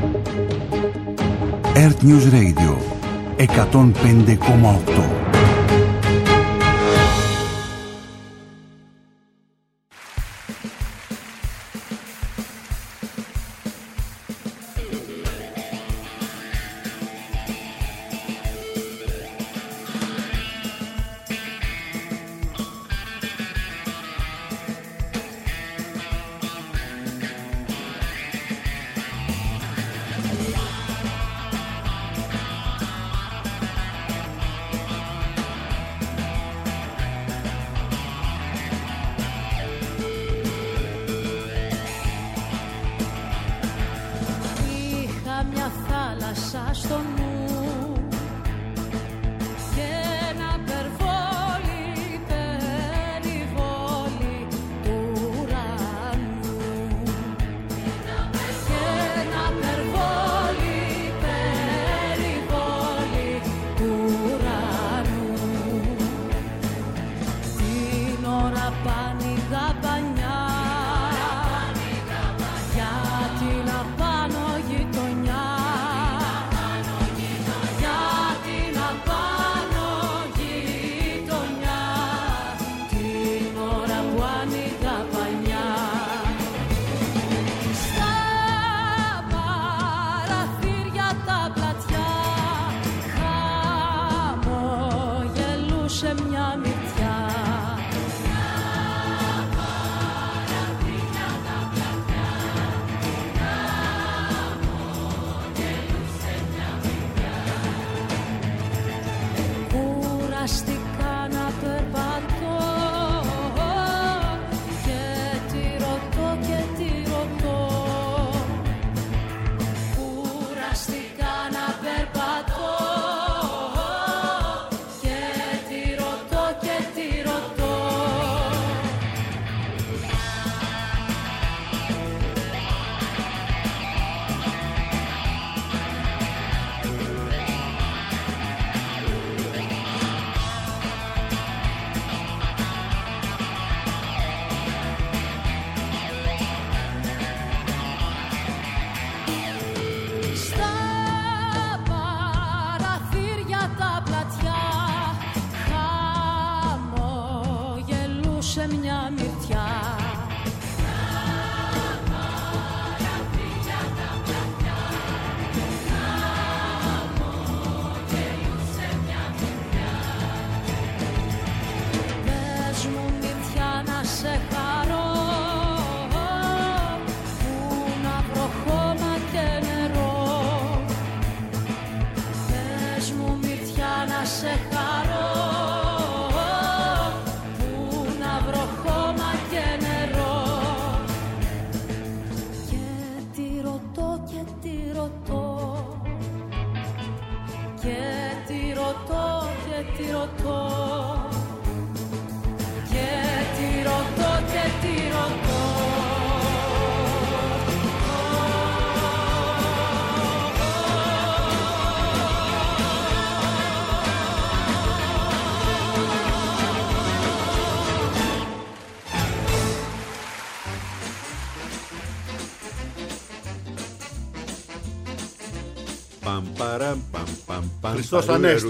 Earth News Radio 105,8. Χριστός Ανέστη.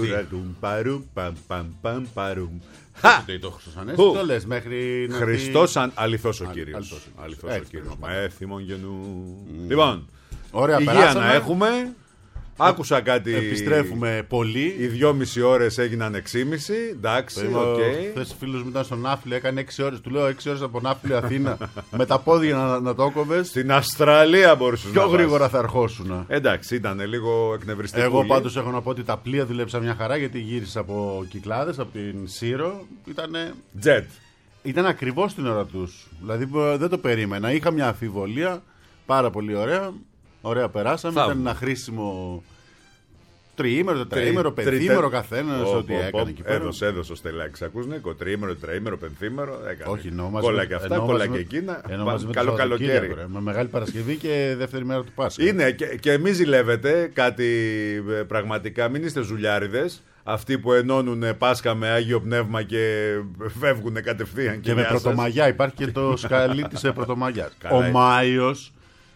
Το Χριστός Ανέστη το λες μέχρι να Χριστός αληθώς ο Κύριος. Αληθώς ο Κύριος. Μαέθιμον γενού. Λοιπόν, υγεία να έχουμε. Άκουσα κάτι. Επιστρέφουμε πολύ. Οι 2,5 ώρες έγιναν 6,5. Εντάξει, οκ. Χθες φίλος μου ήταν στον Ναύπλιο, έκανε 6 ώρες. Του λέω 6 ώρες από Ναύπλιο Αθήνα. Με τα πόδια να το έκοβες. Στην Αυστραλία μπορούσε να πιο γρήγορα θα ερχόσουν. Εντάξει, ήταν λίγο εκνευριστικό. Εγώ πάντως έχω να πω ότι τα πλοία δουλέψαν μια χαρά, γιατί γύρισα από Κυκλάδες, από την Σύρο. Ήτανε jet. Ήταν ακριβώς την ώρα τους. Δηλαδή δεν το περίμενα. Είχα μια αμφιβολία. Πάρα πολύ ωραία. Ωραία περάσαμε. Ήταν ένα χρήσιμο τριήμερο, τετραήμερο, πενθήμερο καθένας. Ό,τι έκανε εκεί πέρα. Έδωσε ο Στελάκης. Ακούς, Νίκο. Τριήμερο, τετραήμερο, πενθήμερο. Όχι, κόλλα και αυτά, κόλλα και εκείνα. Καλό καλοκαίρι. Με Μεγάλη Παρασκευή και δεύτερη μέρα του Πάσχα. Είναι και μη ζηλεύετε κάτι πραγματικά. Μην είστε ζουλιάριδες. Αυτοί που ενώνουν Πάσχα με Άγιο Πνεύμα και φεύγουν κατευθείαν. Και με Πρωτομαγιά. Υπάρχει και το σκαλί της Πρωτομαγιάς. Ο Μάιος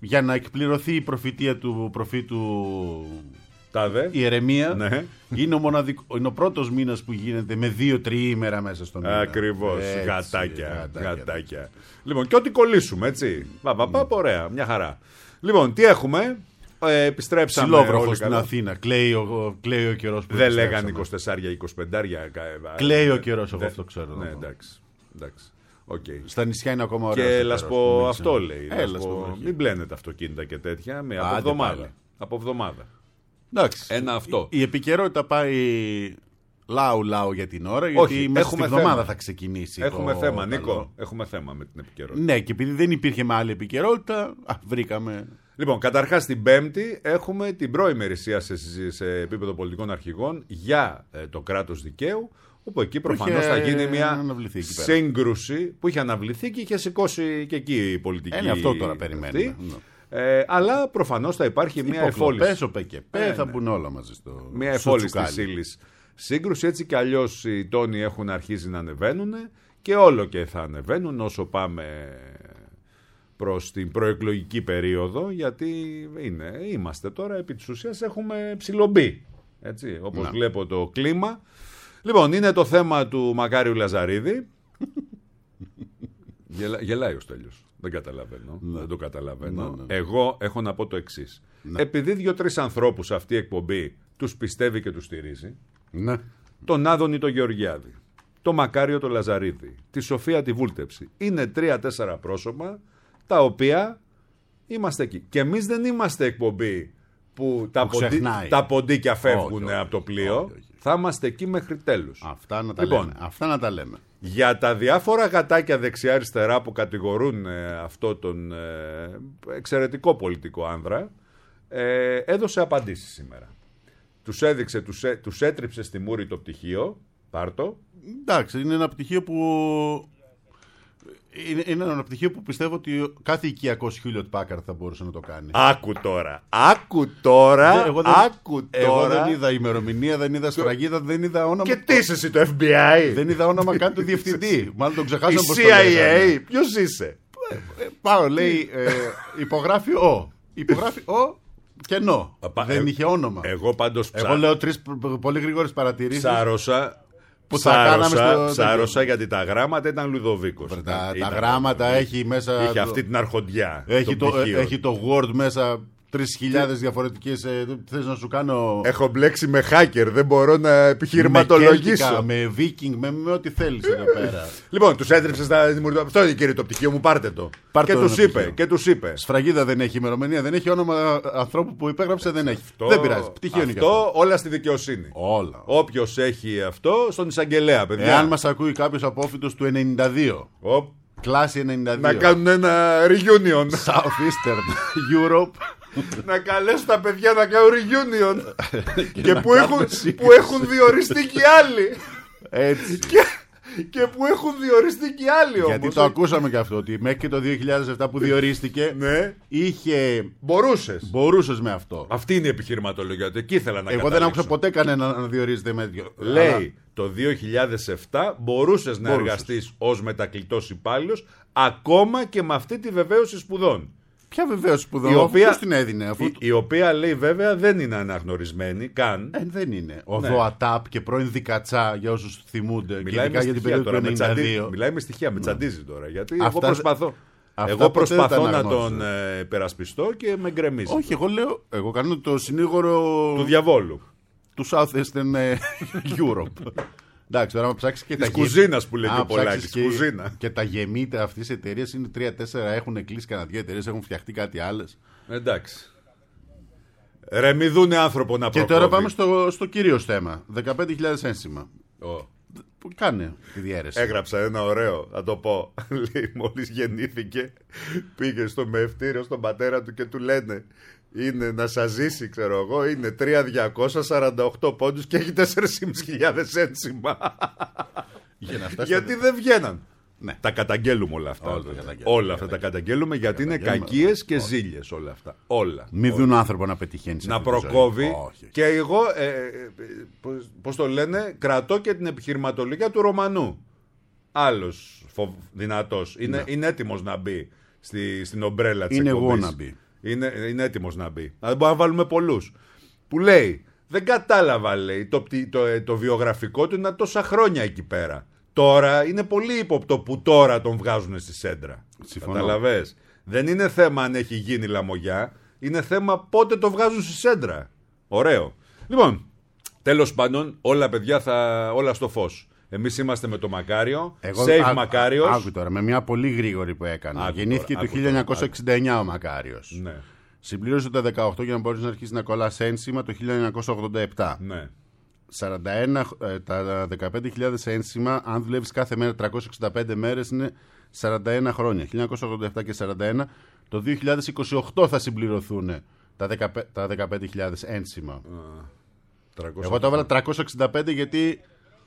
για να εκπληρωθεί η προφητεία του προφήτου Ιερεμία, ναι. είναι ο πρώτος μήνας που γίνεται με 2 τριήμερα μέσα στον μήνα. Ακριβώς. Γατάκια. Λοιπόν, και ό,τι κολλήσουμε, έτσι. Ωραία, μια χαρά. Λοιπόν, τι έχουμε. Επιστρέψαμε. Ψιλόβροχο στην Αθήνα. Κλαίει ο καιρός που δεν λέγανε 24-25. Κλαίει ο καιρός, εγώ αυτό ξέρω. Ναι, εντάξει. Okay. Στα νησιά είναι ακόμα ωραία. Και Λασπό αυτό λέει. Μην μπλένετε αυτοκίνητα και τέτοια. Από εβδομάδα. Εντάξει. Ένα αυτό. Η επικαιρότητα πάει λάου για την ώρα, γιατί μέσα στην εβδομάδα θα ξεκινήσει. Έχουμε θέμα, Νίκο. Έχουμε θέμα με την επικαιρότητα. Ναι, και επειδή δεν υπήρχε με άλλη επικαιρότητα, βρήκαμε. Λοιπόν, καταρχάς την Πέμπτη έχουμε την προημερησία σε επίπεδο πολιτικών αρχηγών για το κράτος δικαίου, όπου εκεί προφανώς θα γίνει μια σύγκρουση που είχε αναβληθεί και είχε σηκώσει και εκεί η πολιτική. Είναι αυτό τώρα περιμένουμε. Αλλά προφανώς θα υπάρχει μια εφόλιστη. Θα μπουν όλα μαζί στο. Μια εφόλιστη ύλης σύγκρουση. Έτσι κι αλλιώς οι τόνοι έχουν αρχίσει να ανεβαίνουν και όλο και θα ανεβαίνουν όσο πάμε προς την προεκλογική περίοδο, γιατί είμαστε τώρα επί της ουσίας έχουμε ψιλομπεί. Έτσι, όπως βλέπω το κλίμα. Λοιπόν, είναι το θέμα του Μακάριου Λαζαρίδη. Γελάει ο Στέλιος. Δεν καταλαβαίνω. Δεν το καταλαβαίνω. Εγώ έχω να πω το εξής. Επειδή 2-3 ανθρώπους αυτή η εκπομπή τους πιστεύει και τους στηρίζει, τον Άδωνη το Γεωργιάδη, το Μακάριο το Λαζαρίδη, τη Σοφία τη Βούλτεψη, είναι 3-4 πρόσωπα τα οποία είμαστε εκεί. Και εμείς δεν είμαστε εκπομπή που τα ποντίκια φεύγουν από το πλοίο. Όχι. Θα είμαστε εκεί μέχρι τέλους. Αυτά να τα λέμε. Για τα διάφορα γατάκια δεξιά-αριστερά που κατηγορούν αυτό τον εξαιρετικό πολιτικό άνδρα, έδωσε απαντήσεις σήμερα. Τους έδειξε, τους έτριψε στη μούρη το πτυχίο. Πάρτο. Εντάξει, είναι ένα πτυχίο που... Είναι ένα πτυχίο που πιστεύω ότι κάθε οικιακός Hewlett Packard θα μπορούσε να το κάνει. Άκου τώρα. Εγώ δεν είδα ημερομηνία, δεν είδα σφραγίδα, δεν είδα όνομα. Και τι είσαι εσύ, το FBI? Δεν είδα όνομα καν του διευθυντή. Μάλλον τον ξεχάσαμε. Η CIA. Ποιος είσαι? Πάω, λέει, υπογράφει ο. Κενό. Δεν είχε όνομα. Εγώ πάντως Εγώ λέω 3 πολύ γρήγορες παρατηρήσεις. Ψάρωσα γιατί τα γράμματα ήταν Λουδοβίκος. Τα γράμματα έχει μέσα. Είχε αυτή την αρχοντιά. Έχει το Word μέσα 3.000 διαφορετικές. Θες να σου κάνω. Έχω μπλέξει με hacker, δεν μπορώ να επιχειρηματολογήσω. Με Viking, με ό,τι θέλεις εδώ πέρα. Λοιπόν, τους έτρεψε στα δημιουργία. Αυτό είναι, κύριε, το πτυχίο μου, πάρτε το. Και τους είπε. Σφραγίδα δεν έχει, ημερομηνία δεν έχει, όνομα ανθρώπου που υπέγραψε δεν έχει. Δεν πειράζει. Πτυχίο είναι αυτό. Όλα στη δικαιοσύνη. Όλα. Όποιος έχει αυτό, στον εισαγγελέα, παιδιά. Εάν μας ακούει κάποιος απόφοιτος του 92. Κλάση 92. Να κάνουν ένα reunion. Southeastern Europe. Να καλέσουν τα παιδιά να κάνουν reunion. Και που έχουν διοριστεί και άλλοι. Έτσι. Και που έχουν διοριστεί και άλλοι όμως. Γιατί το ακούσαμε και αυτό, ότι μέχρι και το 2007 που διορίστηκε, είχε. Μπορούσες με αυτό. Αυτή είναι η επιχειρηματολογία. Εκεί ήθελα να Εγώ δεν άκουσα ποτέ κανένα να διορίζεται με τέτοιο. Λέει το 2007 μπορούσες να εργαστείς ως μετακλητός υπάλληλος, ακόμα και με αυτή τη βεβαίωση σπουδών. Ποια βεβαίωση σπουδών, ποιος την έδινε? Η οποία λέει βέβαια δεν είναι αναγνωρισμένη καν. Δεν είναι. Ο ΔΟΑΤΑΠ και πρώην Δικατσά, για όσους θυμούνται. Μιλάει και για την περίοδο του 1992. Μιλάει με στοιχεία, με τσαντίζει τώρα. Γιατί εγώ προσπαθώ να τον υπερασπιστώ και με γκρεμίζει. Όχι, εγώ κάνω το συνήγορο του διαβόλου. Του Southeastern Europe. Εντάξει, τώρα να ψάξει και της κουζίνας που λέει και ο Πολάκης. Και τα γεμίτα αυτής της εταιρείας είναι 3-4, έχουν κλείσει κανένα 2 εταιρείες, έχουν φτιαχτεί κάτι άλλες. Εντάξει. Ρε μη δούνε άνθρωπο να προκόβει. Και τώρα πάμε στο κυρίως θέμα. 15.000 ένσημα. Που κάνε τη διαίρεση. Έγραψα ένα ωραίο, θα το πω. Λέει, μόλις γεννήθηκε, πήγε στο μεευτήριο στον πατέρα του και του λένε, είναι να σας ζήσει, ξέρω εγώ, είναι 3.248 πόντους και έχει 4.500 ένσημα. Γιατί δεν βγαίναν. Ναι. Τα καταγγέλουμε όλα αυτά. Όλα αυτά τα καταγγέλουμε γιατί είναι κακίες και ζήλιες όλα αυτά. Όλα. Μην δουν άνθρωπο να πετυχαίνει. Να προκόβει. Και εγώ, πώς το λένε, κρατώ και την επιχειρηματολογία του Ρωμανού. Άλλος δυνατός. Είναι έτοιμος να μπει στην ομπρέλα της εκπομπής. Είναι wannabe. είναι έτοιμος να μπει. Δεν μπορούμε να βάλουμε πολλούς. Που λέει, δεν κατάλαβα, λέει, το βιογραφικό του είναι τόσα χρόνια εκεί πέρα. Τώρα είναι πολύ ύποπτο που τώρα τον βγάζουν στη σέντρα. Καταλαβες. Δεν είναι θέμα αν έχει γίνει λαμογιά, είναι θέμα πότε το βγάζουν στη σέντρα. Ωραίο. Λοιπόν, τέλος πάντων, όλα παιδιά όλα στο φως. Εμείς είμαστε με το Μακάριο. Save Μακάριος. Άκου τώρα, με μια πολύ γρήγορη που έκανα. Γεννήθηκε το 1969 ο Μακάριος. Ναι. Συμπλήρωσε τα 18 για να μπορείς να αρχίσεις να κολλάς ένσημα το 1987. Ναι. τα 15.000 ένσημα, αν δουλεύεις κάθε μέρα 365 μέρες, είναι 41 χρόνια. 1987 και 41. Το 2028 θα συμπληρωθούν τα 15.000 ένσημα. Εγώ τα έβαλα 365 γιατί...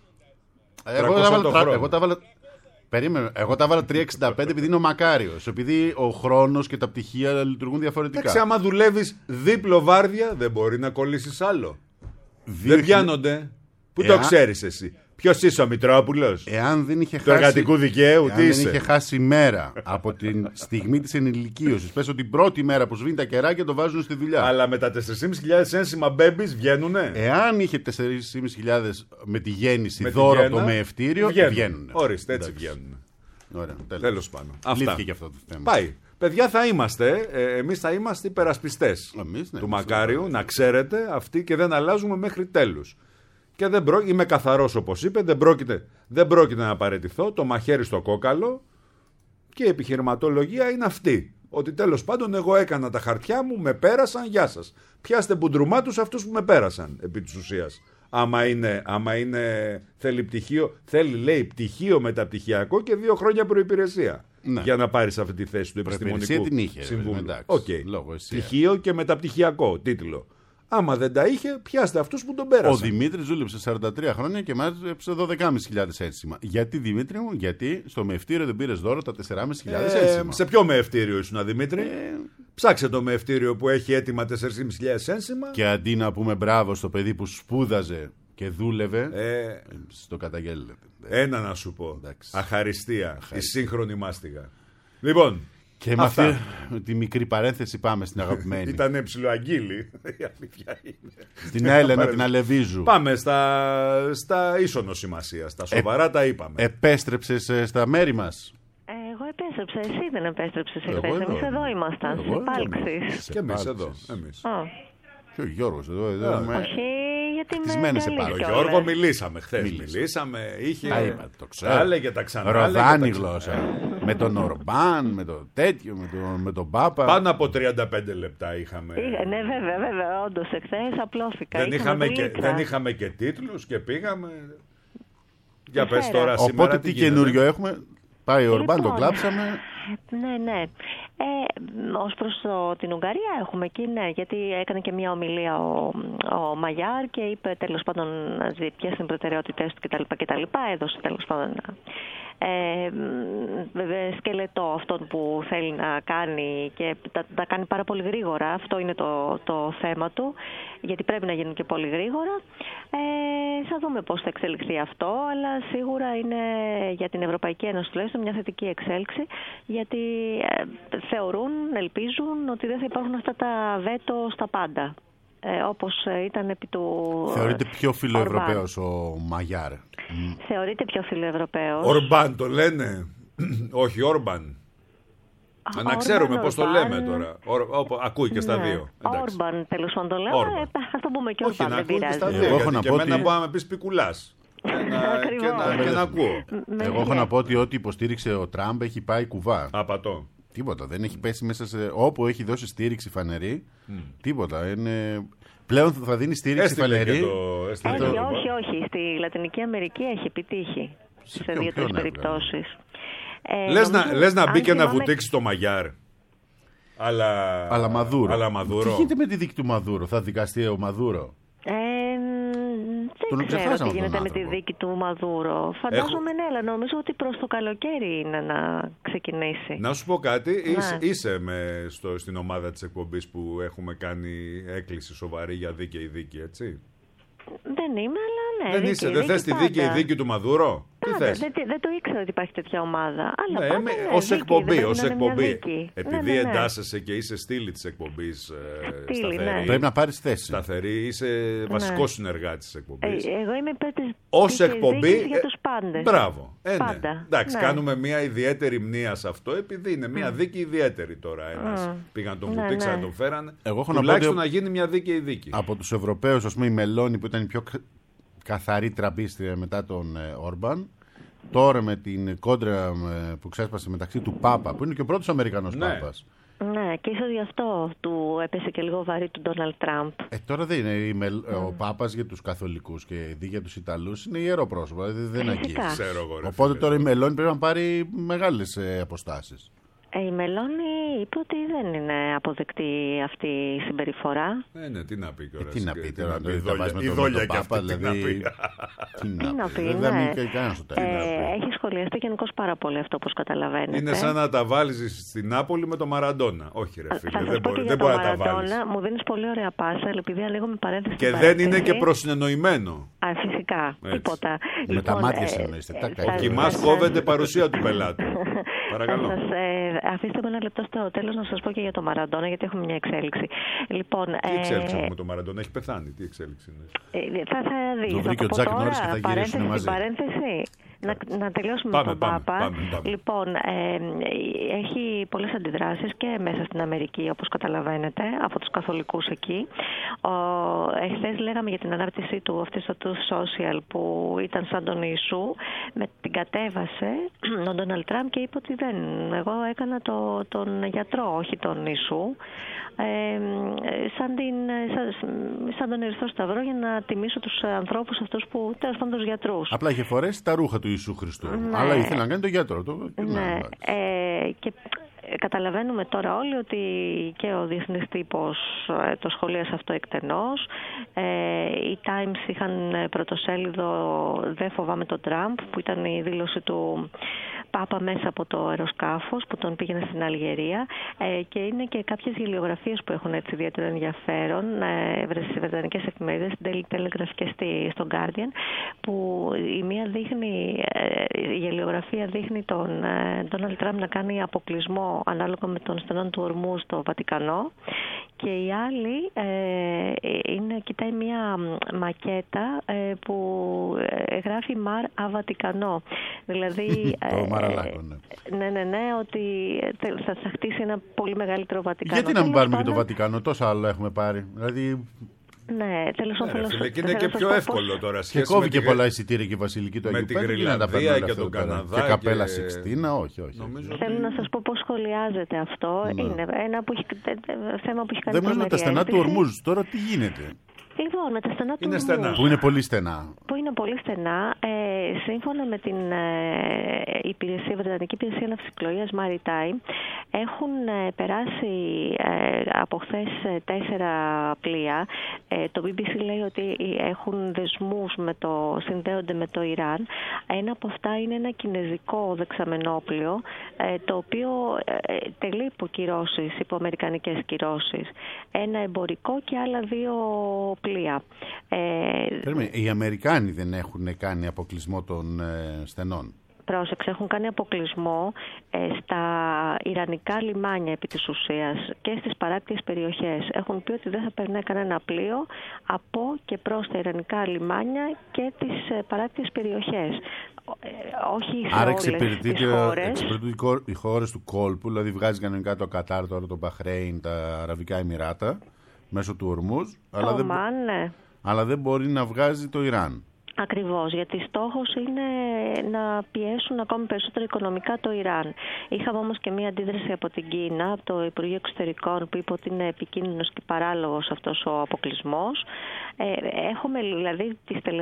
Εγώ τα έβαλα 365 επειδή είναι ο Μακάριος. Επειδή ο χρόνος και τα πτυχία λειτουργούν διαφορετικά. Εντάξει, άμα δουλεύεις δίπλο βάρδια, δεν μπορεί να κολλήσεις άλλο. Δεν πιάνονται. Πού το ξέρεις εσύ? Ποιος είσαι ο Μητρόπουλος? Εάν δεν είχε του εργατικού δικαίου, τι είσαι? Δεν είχε χάσει μέρα από τη στιγμή της ενηλικίωσης. Πες ότι την πρώτη μέρα που σβήνει τα κεράκια το βάζουν στη δουλειά. Αλλά με τα 4.500 ένσημα μπέμπις βγαίνουνε. Εάν είχε 4.500 με τη γέννηση δώρο από το μεευτήριο, βγαίνουν. Ορίστε, έτσι βγαίνουν. Τέλος πάντων. Λύθηκε και αυτό το θέμα. Πάει. Παιδιά, εμείς θα είμαστε υπερασπιστές του Μακάριου, να ξέρετε, αυτοί, και δεν αλλάζουμε μέχρι τέλους. Και είμαι καθαρός, όπως είπε, δεν πρόκειται να παραιτηθώ, το μαχαίρι στο κόκαλο, και η επιχειρηματολογία είναι αυτή. Ότι τέλος πάντων εγώ έκανα τα χαρτιά μου, με πέρασαν, γεια σας. Πιάστε μπουντρουμά τους αυτούς που με πέρασαν, επί της ουσίας. Άμα θέλει πτυχίο, λέει πτυχίο μεταπτυχιακό και 2 χρόνια προϋπηρεσία. Ναι. Για να πάρεις αυτή τη θέση του επιστημονικού συμβούλου. Πτυχίο και μεταπτυχιακό τίτλο. Άμα δεν τα είχε, πιάστε αυτούς που τον πέρασαν. Ο Δημήτρης δούλεψε 43 χρόνια και μάζεψε 12.500 ένσημα. Γιατί, Δημήτρη μου? Γιατί στο μεευτήριο δεν πήρες δώρο τα 4.500 ένσημα. Σε ποιο μεευτήριο ήσουν, Δημήτρη? Ψάξε το μεευτήριο που έχει έτοιμα 4.500 ένσημα. Και αντί να πούμε μπράβο στο παιδί που σπούδαζε και δούλευε, στο καταγγέλλεται. Ένα να σου πω. Αχαριστία. Η σύγχρονη μάστιγα. Λοιπόν. Και με αυτή τη μικρή παρένθεση πάμε στην αγαπημένη. Ήτανε ψιλοαγγίλη. Στην Έλενα την Αλεβίζου. Πάμε στα ίσονο σημασία. Στα σοβαρά τα είπαμε. Επέστρεψες στα μέρη μας? Εγώ επέστρεψα. Εσύ δεν επέστρεψες εχθές. Εμείς εδώ ήμασταν. Στις επάλξεις. Και εμείς εδώ. Και ο Γιώργος εδώ. Όχι, γιατί με ο Γιώργο μιλήσαμε χθες. Είχε. Το ξέρω. Έλεγε τα ξανά. Ροδάνη γλώσσα. Με τον Ορμπάν, με το τέτοιο, με τον Πάπα. Πάνω από 35 λεπτά είχαμε. Ναι, βέβαια, όντως εχθές απλώθηκα. Δεν είχαμε και τίτλους και πήγαμε. Για πες τώρα σήμερα. Οπότε τι καινούριο έχουμε? Πάει ο Ορμπάν, το κλάψαμε. Ναι. Ως προς την Ουγγαρία έχουμε εκεί, ναι, γιατί έκανε και μια ομιλία ο Μαγιάρ και είπε τέλος πάντων ποιες είναι οι προτεραιότητες του κτλ. Έδωσε τέλος πάντων σκελετό αυτόν που θέλει να κάνει και τα κάνει πάρα πολύ γρήγορα. Αυτό είναι το θέμα του, γιατί πρέπει να γίνουν και πολύ γρήγορα. Θα δούμε πώς θα εξελιχθεί αυτό, αλλά σίγουρα είναι για την Ευρωπαϊκή Ένωση τουλάχιστον μια θετική εξέλιξη, γιατί θεωρούν, ελπίζουν ότι δεν θα υπάρχουν αυτά τα βέτο στα πάντα, όπως ήταν επί του... Θεωρείται πιο φιλοευρωπαίος ο Μαγιάρ? Θεωρείται πιο φιλοευρωπαίος. Ορμπάν το λένε? Όχι, Όρμπαν. Να ξέρουμε πώς το λέμε τώρα. Ακούει και στα δύο. Όρμπαν, τέλος πάντων το λέμε. Ας το πούμε και Όρμπαν, δεν πειράζει. Και εμένα μπορεί να με πεις πικουλάς. Και να ακούω. Εγώ έχω να πω ότι ό,τι υποστήριξε ο Τραμπ έχει πάει κουβά. Απατώ. Τίποτα. Δεν έχει πέσει μέσα σε... Όπου έχει δώσει στήριξη φανερή, τίποτα. Πλέον θα δίνει στήριξη φανερή. Όχι. Στη Λατινική Αμερική έχει επιτύχει σε 2-3 περιπτώσεις. Λες να μπει και να βουτήξει το Μαγιάρ. Αλλά Μαδούρο. Τι γίνεται με τη δίκη του Μαδούρο? Θα δικαστεί ο Μαδούρο? Δεν ξέρω τι γίνεται με τη δίκη του Μαδούρο. Φαντάζομαι ναι, αλλά νομίζω ότι προς το καλοκαίρι είναι να ξεκινήσει. Να σου πω κάτι, είσαι στην ομάδα της εκπομπής που έχουμε κάνει έκκληση σοβαρή για δίκαιη δίκη, έτσι? Δεν είμαι, αλλά Ναι, δεν θες τη δίκαιη δίκη του Μαδούρο? Τι θες? Δεν το ήξερα ότι υπάρχει τέτοια ομάδα. Αλλά ως εκπομπή. Επειδή εντάσσεσαι και είσαι στήλη της εκπομπής σταθερή. Πρέπει να πάρεις θέση. Σταθερή, είσαι βασικός συνεργάτης της εκπομπής. Εγώ είμαι υπέρ της ως εκπομπή για τους πάντες. Μπράβο. Εντάξει, ναι. Κάνουμε μια ιδιαίτερη μνήα σε αυτό, επειδή είναι μια δίκη ιδιαίτερη τώρα. Πήγαν τον βουτήξαν να τον φέρανε. Τουλάχιστον να γίνει μια δίκαιη δίκη. Από τους Ευρωπαίους, ας πούμε, η Μελώνη που ήταν η πιο καθαρή τραμπίστρια μετά τον Όρμπαν, τώρα με την κόντρα που ξέσπασε μεταξύ του Πάπα, που είναι και ο πρώτος Αμερικανός Πάπας. Ναι, και ίσως γι' αυτό του έπεσε και λίγο βαρύ του Ντόναλντ Τραμπ. Τώρα δεν είναι ο Πάπας για τους Καθολικούς και για τους Ιταλούς είναι ιερό πρόσωπο, δηλαδή δεν αγγίζει. Οπότε τώρα η Μελώνη πρέπει να πάρει μεγάλες αποστάσεις. Η Μελώνη είπε ότι δεν είναι αποδεκτή αυτή η συμπεριφορά. Ναι, τι να πει τώρα. Τι να πει τώρα, η δόλια και αυτή δηλαδή. Τι να πει, δεν μείνει κανένας στο τέλος. Έχει σχολιαστεί γενικώς πάρα πολύ αυτό, όπως καταλαβαίνετε. Είναι σαν να τα βάλεις στην Νάπολη με τον Μαραντόνα. Όχι ρε φίλε, δεν μπορεί να τα βάλεις. Μου δίνεις πολύ ωραία πάσα, επειδή ανοίγω με παρένθεση. Και δεν είναι και προσυνεννοημένο. Φυσικά, τίποτα. Με τα μάτια συνεννοείστε. Ο Κιμάς κόβεται παρουσία του πελάτη. Παρακαλώ. Αφήστε με ένα λεπτό στο τέλος να σας πω και για τον Μαραντόνα, γιατί έχουμε μια εξέλιξη. Λοιπόν, τι εξέλιξη έχουμε τον Μαραντόνα, έχει πεθάνει, τι εξέλιξη είναι? Θα δει. Το βρήκε ο Τζακ Νόρις και θα γυρίσουν μαζί. Παρένθεση. Να τελειώσουμε με τον Πάπα. Λοιπόν, έχει πολλές αντιδράσεις και μέσα στην Αμερική, όπως καταλαβαίνετε, από τους καθολικούς εκεί. Εχθές λέγαμε για την ανάρτησή του αυτή στο social που ήταν σαν τον Ιησού. Την κατέβασε ο Ντόναλντ Τραμπ και είπε ότι εγώ έκανα τον γιατρό, όχι τον Ιησού. Σαν τον Ερυθρό Σταυρό, για να τιμήσω τους ανθρώπους αυτούς που, τέλος πάντων, τους γιατρούς. Απλά είχε φορέσει τα ρούχα του Ιησού Χριστού. Ναι. Αλλά ήθελε να κάνει τον γιατρό. Ναι. Και καταλαβαίνουμε τώρα όλοι ότι και ο διεθνής τύπος το σχολίασε αυτό εκτενώς. Οι Times είχαν πρωτοσέλιδο «Δεν φοβάμαι τον Τραμπ», που ήταν η δήλωση του Πάπα μέσα από το αεροσκάφος που τον πήγαινε στην Αλγερία, και είναι και κάποιες γελιογραφίες που έχουν έτσι ιδιαίτερο ενδιαφέρον στις βρετανικές εφημερίδες, στην Daily Telegraph και στο Guardian, που η μία δείχνει, η γελιογραφία δείχνει τον Ντόναλντ Τραμπ να κάνει αποκλεισμό ανάλογα με τον στενόν του ορμού στο Βατικανό, και η άλλη κοιτάει μια μακέτα που γράφει «Μαρ Αβατικανό». Δηλαδή ναι, ότι θα χτίσει ένα πολύ μεγαλύτερο Βατικανό. Γιατί να μην πάρουμε και το Βατικανό, τόσα άλλα έχουμε πάρει. Δηλαδή... Ναι, τέλος πάντων. Και είναι και πιο εύκολο τώρα. Και κόβει και πολλά εισιτήρια και η Βασιλική του Αγίου Πέτρου. Με τη Γρυλανδία και τον Καναδά. Και Καπέλα Σικστίνα, όχι. Θέλω να σας πω πώς σχολιάζεται αυτό. Είναι ένα θέμα που έχει κάνει. Δεν μιλάμε με τα στενά του Ορμούζ. Τώρα τι γίνεται? Λοιπόν, με τα στενά του Ορμούζ. Που είναι πολύ στενά. Σύμφωνα με την Βρετανική Υπηρεσία Ναυσιπλοείας Maritime, έχουν περάσει από χθες 4 πλοία. Το BBC λέει ότι έχουν δεσμούς συνδέονται με το Ιράν. Ένα από αυτά είναι ένα κινεζικό δεξαμενόπλιο, το οποίο τελεί υπό αμερικανικές κυρώσεις. Ένα εμπορικό και άλλα 2 πλοία. Οι Αμερικάνοι δεν έχουν κάνει αποκλεισμό των στενών? Πρόσεξε, έχουν κάνει αποκλεισμό στα ιρανικά λιμάνια επί της ουσίας και στις παράκτιες περιοχές. Έχουν πει ότι δεν θα περνάει κανένα πλοίο από και προς τα ιρανικά λιμάνια και τις παράκτιες περιοχές. Όχι σε άρα εξυπηρετούνται οι χώρες του κόλπου, δηλαδή βγάζει κανονικά το Κατάρ, τώρα το Μπαχρέιν, τα Αραβικά Εμιράτα μέσω του Ορμούζ, αλλά δεν μπορεί να βγάζει το Ιράν. Ακριβώς, γιατί στόχος είναι να πιέσουν ακόμη περισσότερο οικονομικά το Ιράν. Είχαμε όμως και μία αντίδραση από την Κίνα, από το Υπουργείο Εξωτερικών, που είπε ότι είναι επικίνδυνος και παράλογος αυτός ο αποκλεισμός. Έχουμε δηλαδή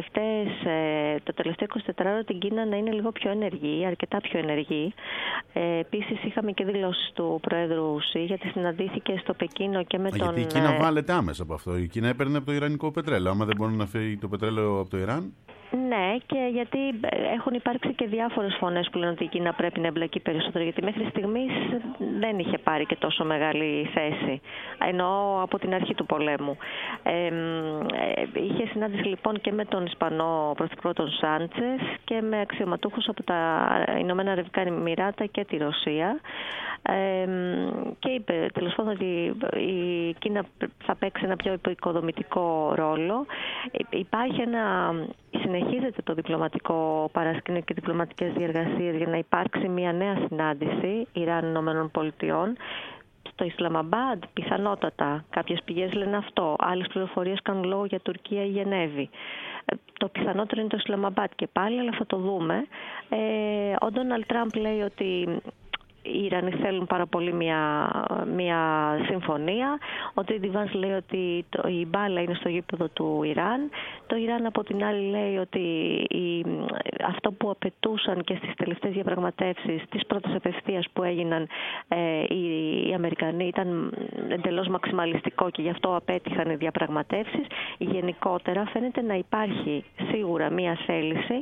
το τελευταίο 24ωρο την Κίνα να είναι λίγο πιο ενεργή, αρκετά πιο ενεργή. Επίσης είχαμε και δηλώσεις του Προέδρου Σι, γιατί συναντήθηκε στο Πεκίνο και με τον... Γιατί η Κίνα βάλετε άμεσα από αυτό. Η Κίνα έπαιρνε από το ιρανικό πετρέλαιο. Άμα δεν μπορεί να φέρει το πετρέλαιο από το Ιράν... Ναι, και γιατί έχουν υπάρξει και διάφορες φωνές που λένε ότι η Κίνα πρέπει να εμπλακεί περισσότερο, γιατί μέχρι στιγμής δεν είχε πάρει και τόσο μεγάλη θέση, ενώ από την αρχή του πολέμου. Είχε συνάντηση λοιπόν και με τον Ισπανό πρωθυπουργό τον Σάντσες και με αξιωματούχους από τα Ηνωμένα Αραβικά Εμιράτα και τη Ρωσία, και είπε τέλος πάντων ότι η Κίνα θα παίξει ένα πιο επικοδομητικό ρόλο. Συνεχίζεται το διπλωματικό παρασκήνιο και διπλωματικές διεργασίες για να υπάρξει μια νέα συνάντηση Ιράν-Ηνωμένων Πολιτειών στο Ισλαμαμπάντ, πιθανότατα. Κάποιες πηγές λένε αυτό, άλλες πληροφορίες κάνουν λόγο για Τουρκία ή Γενέβη. Το πιθανότερο είναι το Ισλαμαμπάντ και πάλι, αλλά θα το δούμε. Ο Ντόναλντ Τραμπ λέει ότι οι Ιρανοί θέλουν πάρα πολύ μια συμφωνία. Ο Τζέιντι Βανς λέει ότι η μπάλα είναι στο γήπεδο του Ιράν. Το Ιράν από την άλλη λέει ότι αυτό που απαιτούσαν και στις τελευταίες διαπραγματεύσεις, τις πρώτες απευθείας που έγιναν οι Αμερικανοί, ήταν εντελώς μαξιμαλιστικό και γι' αυτό απέτυχαν οι διαπραγματεύσεις. Γενικότερα φαίνεται να υπάρχει σίγουρα μια θέληση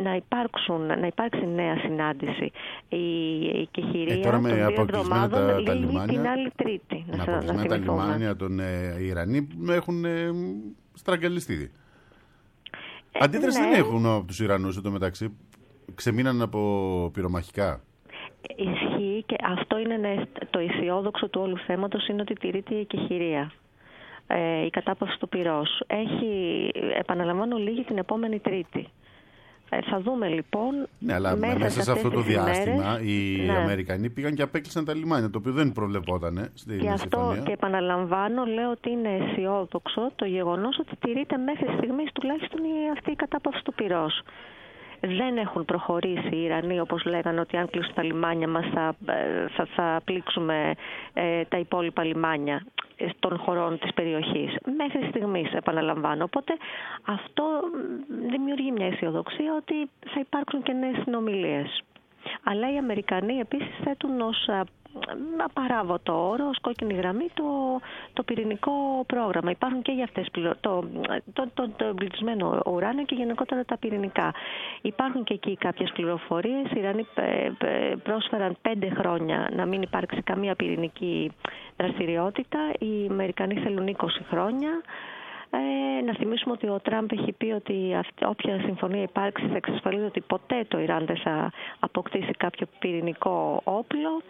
να υπάρξει νέα συνάντηση. Η κεχηρία τώρα με αποκλεισμένα τα λιμάνια, την άλλη Τρίτη. Με αποκλεισμένα τα λιμάνια των Ιρανοί έχουν στραγγαλιστεί. Αντίδραση δεν έχουν από τους Ιρανούς εδώ μεταξύ. Ξεμείναν από πυρομαχικά. Ισχύει, και αυτό είναι το αισιόδοξο του όλου θέματος, είναι ότι τηρείται η εκεχηρία. Η κατάπαυση του πυρός. Επαναλαμβάνω, λίγη την επόμενη Τρίτη. Θα δούμε λοιπόν. Ναι, αλλά μέσα σε αυτό το διάστημα οι Αμερικανοί πήγαν και απέκλεισαν τα λιμάνια, το οποίο δεν προβλεπόταν στην συμφωνία. Αυτό και επαναλαμβάνω, λέω ότι είναι αισιόδοξο το γεγονός ότι τηρείται μέχρι στιγμής τουλάχιστον αυτή η κατάπαυση του πυρός. Δεν έχουν προχωρήσει οι Ιρανοί, όπως λέγανε, ότι αν κλείσουν τα λιμάνια μας θα πλήξουμε τα υπόλοιπα λιμάνια των χωρών της περιοχής. Μέχρι στιγμής, επαναλαμβάνω. Οπότε αυτό δημιουργεί μια αισιοδοξία ότι θα υπάρξουν και νέες συνομιλίες. Αλλά οι Αμερικανοί επίσης θέτουν ως απαράβωτο όρο, ως κόκκινη γραμμή, το πυρηνικό πρόγραμμα. Υπάρχουν και για αυτές το εμπλουτισμένο ουράνιο και γενικότερα τα πυρηνικά. Υπάρχουν και εκεί κάποιες πληροφορίες. Οι Ιρανοί πρόσφεραν 5 χρόνια να μην υπάρξει καμία πυρηνική δραστηριότητα. Οι Αμερικανοί θέλουν 20 χρόνια. Να θυμίσουμε ότι ο Τραμπ έχει πει ότι όποια συμφωνία υπάρξει θα εξασφαλίζει ότι ποτέ το Ιράν δεν θα αποκτήσει κάποιο πυρηνικό όπλο.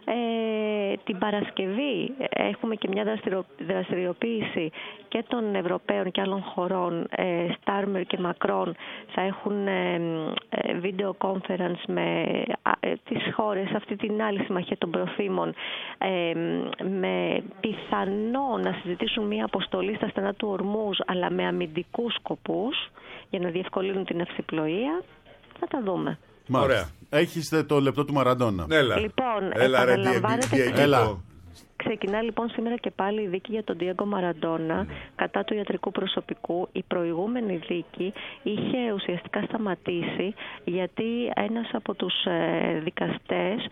Την Παρασκευή έχουμε και μια δραστηριοποίηση και των Ευρωπαίων και άλλων χωρών. Στάρμερ και Μακρόν θα έχουν video conference με τις χώρες, αυτή την άλλη συμμαχία των προφήμων, με πιθανό να συζητήσουν μια αποστολή στα στενά του Ορμούζ, αλλά με αμυντικούς σκοπούς, για να διευκολύνουν την αυσιπλοεία. Θα τα δούμε. Ωραία. Έχεις το λεπτό του Μαραντόνα. Λοιπόν, ξεκινά λοιπόν σήμερα και πάλι η δίκη για τον Ντιέγκο Μαραντόνα κατά του ιατρικού προσωπικού. Η προηγούμενη δίκη είχε ουσιαστικά σταματήσει γιατί ένας από τους δικαστές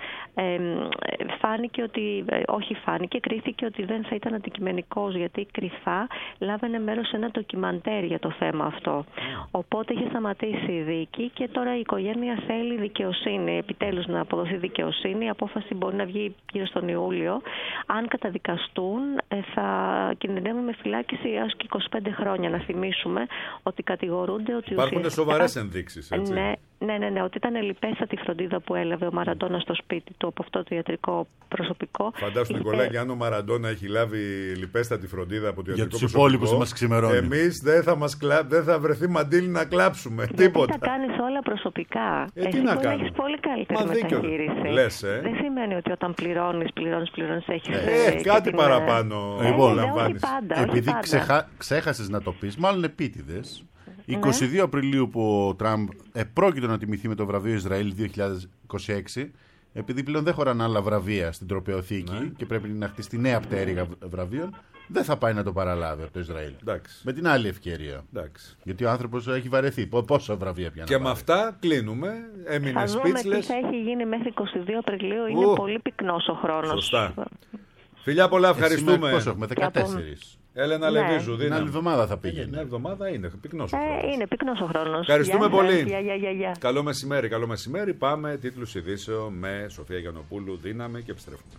κρίθηκε ότι δεν θα ήταν αντικειμενικός, γιατί κρυφά λάβαινε μέρος σε ένα ντοκιμαντέρ για το θέμα αυτό. Οπότε είχε σταματήσει η δίκη και τώρα η οικογένεια θέλει δικαιοσύνη, επιτέλους να αποδοθεί δικαιοσύνη. Η απόφαση μπορεί να βγει γύρω στον Ιούλιο. Αν καταδικαστούν, θα κινδυνεύουν με φυλάκιση έως και 25 χρόνια. Να θυμίσουμε ότι κατηγορούνται ότι υπάρχουν σοβαρές ενδείξεις, έτσι. Ναι, ότι ήταν λιπέστατη φροντίδα που έλαβε ο Μαραντόνα στο σπίτι του από αυτό το ιατρικό προσωπικό. Φαντάσου, Νικολάκη, αν ο Μαραντόνα έχει λάβει λιπέστατη φροντίδα από το ιατρικό προσωπικό. Για τους υπόλοιπους μας ξημερώνει. Εμείς δεν θα βρεθεί μαντήλι να κλάψουμε. Γιατί τίποτα. τα κάνεις όλα προσωπικά. Τι να κάνεις. Έχεις πολύ καλύτερη μεταχείριση. Λες, Δεν σημαίνει ότι όταν πληρώνεις, έχεις. Κάτι παραπάνω. Λοιπόν, επειδή ξέχασες να το πεις, μάλλον επίτηδες. 22 Απριλίου που ο Τραμπ επρόκειτο να τιμηθεί με το βραβείο Ισραήλ 2026, επειδή πλέον δεν χωράνε άλλα βραβεία στην τροπαιοθήκη και πρέπει να χτιστεί νέα πτέρυγα βραβείων, δεν θα πάει να το παραλάβει από το Ισραήλ. Εντάξει. Με την άλλη ευκαιρία. Εντάξει. Γιατί ο άνθρωπος έχει βαρεθεί. Πόσα βραβεία πια να και με αυτά κλείνουμε. Έμεινε speechless. Θα δούμε τι θα έχει γίνει μέχρι 22 Απριλίου. Είναι πολύ πυκνός ο χρόνος. Σωστά. Φιλιά πολλά, ευχαριστούμε. Πόσο έχουμε, 14. Έλενα Λεβίζου, την άλλη εβδομάδα θα πήγαινε. Την άλλη εβδομάδα είναι πυκνός ο χρόνος. Είναι πυκνός ο χρόνος. Ευχαριστούμε πολύ. Γεια. Καλό μεσημέρι. Πάμε τίτλους ειδήσεων με Σοφία Γιαννοπούλου. Δύναμη και επιστρέφουμε.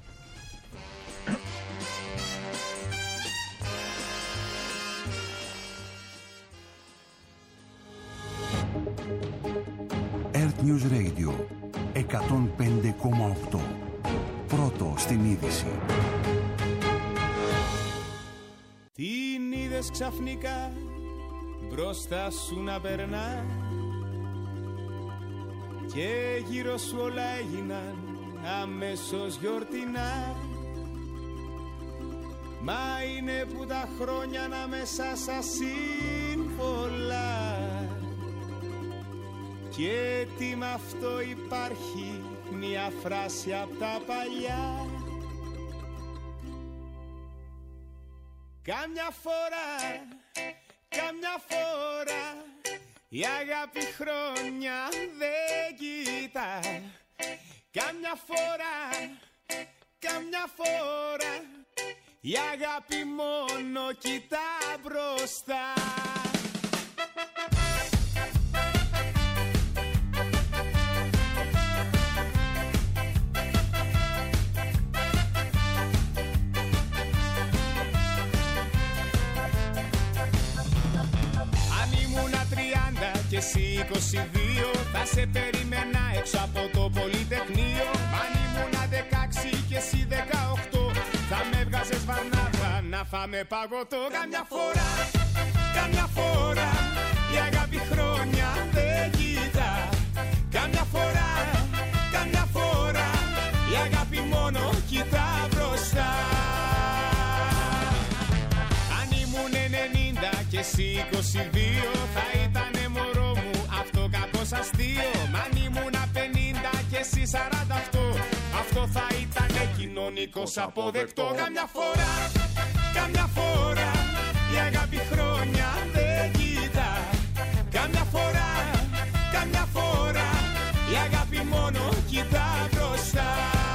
Earth News Radio 105,8. Πρώτο στην είδηση. Την είδες ξαφνικά μπροστά σου να περνά και γύρω σου όλα έγιναν αμέσως γιορτινά. Μα είναι που τα χρόνια ανάμεσα σας συμπολά και τι μ' αυτό υπάρχει μια φράση απ' τα παλιά. Κάμια φορά η αγάπη χρόνια δεν κοιτά. Κάμια φορά η αγάπη μόνο κοιτά μπροστά. Και εσύ 22 θα σε περίμενα έξω από το Πολυτεχνείο. Αν ήμουνα 16 και εσύ 18 θα με έβγαζες βαρνάβα να φάμε παγωτό. Κάμια φορά η αγάπη χρόνια δεν κοιτά. Κάμια φορά η αγάπη μόνο κοιτά μπροστά. Αν ήμουν 90 και εσύ 22 θα ήτανε μωρό μου αυτό κάπως αστείο. Μ' αν ήμουν 50 και εσύ 48 αυτό θα ήτανε κοινωνικός αποδεκτό. Κάμια φορά η αγάπη χρόνια δεν κοιτά. Κάμια φορά η αγάπη μόνο κοιτά μπροστά.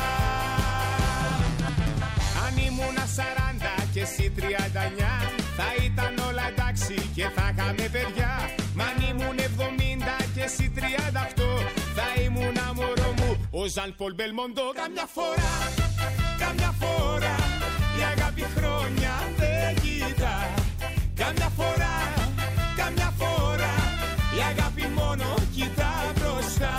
Αν ήμουν 40 και εσύ 39 θα ήταν όλα εντάξει και θα είχαμε παιδιά. Μ' αν ήμουν 70 και εσύ 38 θα ήμουν μωρό μου ο Ζαν Πολ Μπελμοντό. Κάμια φορά η αγάπη χρόνια δεν κοιτά. Κάμια φορά η αγάπη μόνο κοιτά μπροστά.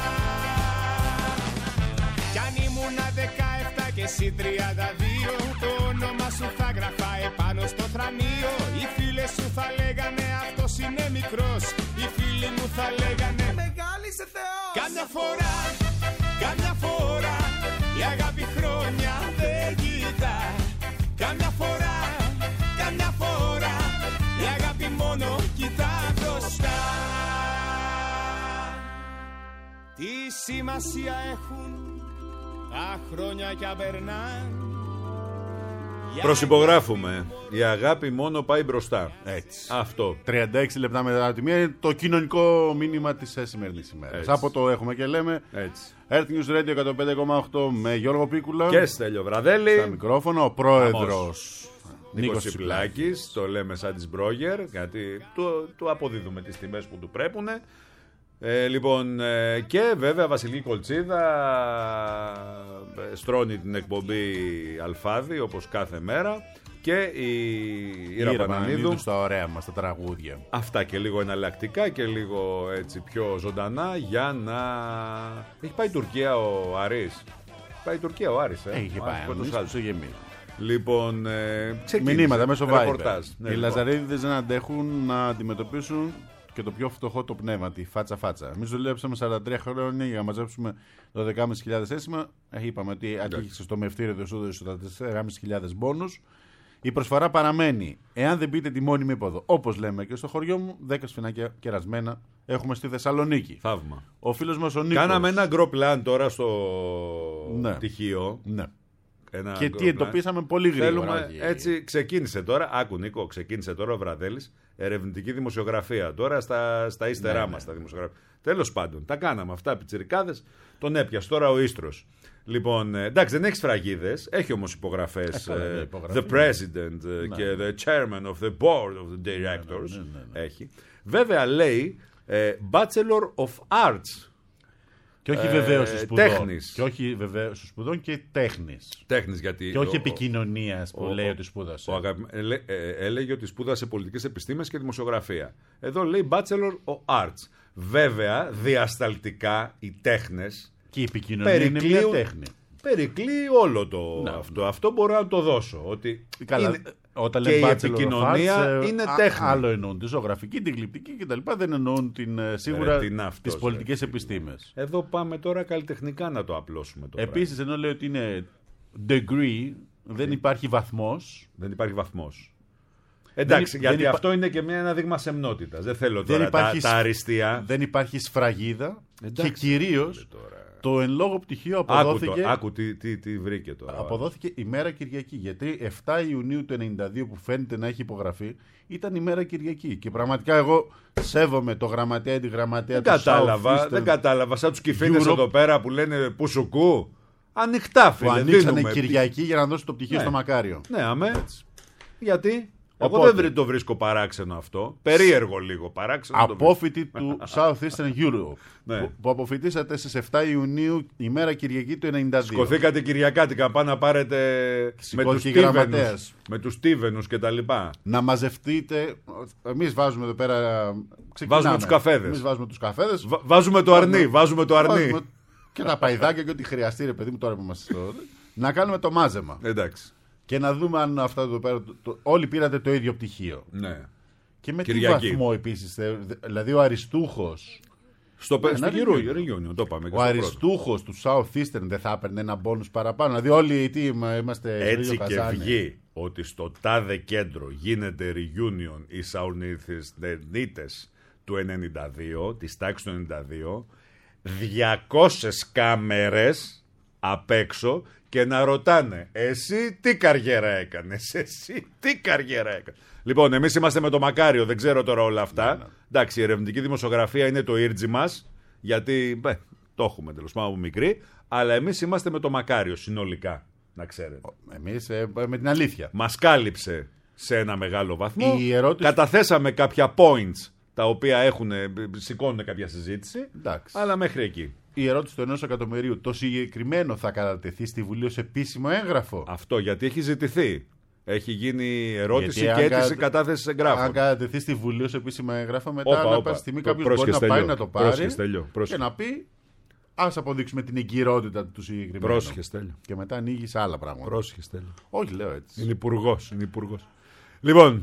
Κι αν ήμουν 17 και εσύ 32 το όνομα σου θα γραφά επάνω στο θρανείο. Οι φίλες σου θα λέγανε αυτός είναι μικρός. Οι φίλοι μου θα λέγανε μεγάλησε Θεός. Κάμια φορά η αγάπη χρόνια δεν κοιτά. Κάμια φορά η αγάπη μόνο κοιτά μπροστά. Τι σημασία έχουν τα χρόνια κι απερνάν. Προσυπογράφουμε. Η αγάπη μόνο πάει μπροστά. Έτσι. Αυτό. 36 λεπτά μετά τη μία είναι το κοινωνικό μήνυμα της σημερινής ημέρας. Από το έχουμε και λέμε. Έτσι. Earth News Radio 105,8 με Γιώργο Πίκουλα και Στέλιο Βραδέλη. Στα μικρόφωνα ο πρόεδρος Νίκος Τσιπλάκης. Το λέμε σαν της Μπρόγερ, γιατί του αποδίδουμε τις τιμές που του préπουνε. Λοιπόν, και βέβαια Βασιλική Κολτσίδα στρώνει την εκπομπή Αλφάδη όπως κάθε μέρα. Και η Ήρα Πανανίδου στα ωραία μας, τα τραγούδια. Αυτά και λίγο εναλλακτικά και λίγο έτσι πιο ζωντανά για να... Έχει πάει η Τουρκία ο Άρης. Πάει η Τουρκία ο Άρης. Έχει πάει, Λοιπόν, μηνύματα μέσω Viber. Ναι, οι Λαζαρίδιδες δεν αντέχουν να αντιμετωπίσουν και το πιο φτωχό το πνεύμα, τη φάτσα-φάτσα. Εμείς δουλέψαμε 43 χρόνια για να μαζέψουμε το 10.500 αίσθημα. Είπαμε ότι άρχισε στο μευτήριο του Σούδου στα 4.500 μπόνους. Η προσφορά παραμένει. Εάν δεν πείτε τη μόνιμη υπόδο, όπως λέμε και στο χωριό μου, 10 σφινάκια κερασμένα έχουμε στη Θεσσαλονίκη. Θαύμα. Ο φίλος μας ο Νίκος. Κάναμε ένα γκροπλάν τώρα στο πτυχίο. Ναι. Και τι εντοπίσαμε πολύ γρήγορα. Έτσι ξεκίνησε τώρα. Άκου Νίκο, ξεκίνησε τώρα ο Βραδέλης. Ερευνητική δημοσιογραφία. Τώρα στα ύστερά μας τα δημοσιογραφία. Τέλος πάντων, τα κάναμε αυτά πιτσιρικάδες. Τον έπιασε τώρα ο Ίστρος. Λοιπόν, εντάξει, δεν έχει σφραγίδες, έχει όμως υπογραφές. The President και the Chairman of the Board of the Directors. Έχει. Βέβαια λέει Bachelor of Arts. Και όχι βεβαίως σπουδών. Τέχνης. Και όχι βεβαίως σπουδών και τέχνης. Τέχνης, γιατί. Και όχι επικοινωνίας που λέει ότι σπούδασε. Έλεγε ότι σπούδασε πολιτικές επιστήμες και δημοσιογραφία. Εδώ λέει Bachelor of Arts. Βέβαια, διασταλτικά οι τέχνες. Και η επικοινωνία είναι μια τέχνη. Περικλεί όλο το αυτό. Αυτό μπορώ να το δώσω. Ότι όταν και η επικοινωνία είναι τέχνη. Άλλο εννοούν τη ζωγραφική, την γλυπτική κτλ. Δεν εννοούν σίγουρα τις πολιτικές επιστήμες. Εδώ πάμε τώρα καλλιτεχνικά να το απλώσουμε. Επίσης, ενώ λέει ότι είναι degree, δεν υπάρχει βαθμός. Δεν υπάρχει βαθμός. Εντάξει, γιατί αυτό είναι και ένα δείγμα σεμνότητας. Δεν θέλω τώρα τα αριστεία. Δεν υπάρχει σφραγίδα. Και κυρίως το εν λόγω πτυχίο αποδόθηκε. Άκου τι βρήκε τώρα. Αποδόθηκε ημέρα Κυριακή. Γιατί 7 Ιουνίου του 1992 που φαίνεται να έχει υπογραφεί ήταν ημέρα Κυριακή. Και πραγματικά εγώ σέβομαι το γραμματέα ή τη γραμματέα του South. Δεν κατάλαβα. Σαν τους κυφίνες εδώ πέρα που λένε Πουσουκού. Ανοιχτά, φίλε. Που ανοίξανε Κυριακή για να δώσουν το πτυχίο στο Μακάριο. Ναι, αμέ. Γιατί. Εγώ δεν το βρίσκω παράξενο αυτό. Περίεργο λίγο παράξενο. Απόφοιτοι του Southeastern Europe. Που αποφοιτήσατε στις 7 Ιουνίου, ημέρα Κυριακή του 1992. Σκοθήκατε Κυριακάτικα, πάνε να πάρετε με τους Στίβενους και τα λοιπά. Να μαζευτείτε. Εμείς βάζουμε εδώ πέρα. Βάζουμε τους καφέδες. Εμείς βάζουμε τους καφέδες. Βάζουμε το αρνί. Βάζουμε το αρνί. Και τα παϊδάκια και ό,τι χρειαστεί, ρε παιδί μου, τώρα που είμαστε στο. Να κάνουμε το μάζεμα. Εντάξει. Και να δούμε αν αυτά εδώ πέρα. Όλοι πήρατε το ίδιο πτυχίο. Ναι. Και με Κυριακή. Τι βαθμό επίσης. Δηλαδή ο αριστούχος. Στο Reunion, το πάμε. Ο αριστούχος του Southeastern δεν θα έπαιρνε ένα μπόνους παραπάνω. Δηλαδή όλοι οι είμαστε. Έτσι και βγει ότι στο τάδε κέντρο γίνεται Reunion οι Σαουρνίτες του 92, της τάξης του 92, 200 κάμερες απ' έξω. Και να ρωτάνε, εσύ τι καριέρα έκανες, εσύ τι καριέρα έκανες. Λοιπόν, εμείς είμαστε με το Μακάριο, δεν ξέρω τώρα όλα αυτά. Εντάξει, η ερευνητική δημοσιογραφία είναι το ήρτζι μας, γιατί το έχουμε τέλος πάντων από μικρή, αλλά εμείς είμαστε με το Μακάριο συνολικά, να ξέρετε. Εμείς με την αλήθεια. Μας κάλυψε σε ένα μεγάλο βαθμό, ερώτηση. Καταθέσαμε κάποια points, τα οποία σηκώνουν κάποια συζήτηση, εντάξει. Αλλά μέχρι εκεί. Η ερώτηση του 1 εκατομμυρίου, το συγκεκριμένο θα κατατεθεί στη Βουλή ως επίσημο έγγραφο. Αυτό γιατί έχει ζητηθεί. Έχει γίνει ερώτηση και αίτηση κατάθεση εγγράφων. Αν κατατεθεί στη Βουλή ως επίσημο έγγραφο, μετά κάποια στιγμή κάποιος μπορεί να πάει να το πάρει και να πει ας αποδείξουμε την εγκυρότητα του συγκεκριμένου. Πρόσχε, Στέλιο. Και μετά ανοίγει σε άλλα πράγματα. Πρόσχε, Στέλιο. Όχι, λέω έτσι. Είναι υπουργός. Λοιπόν,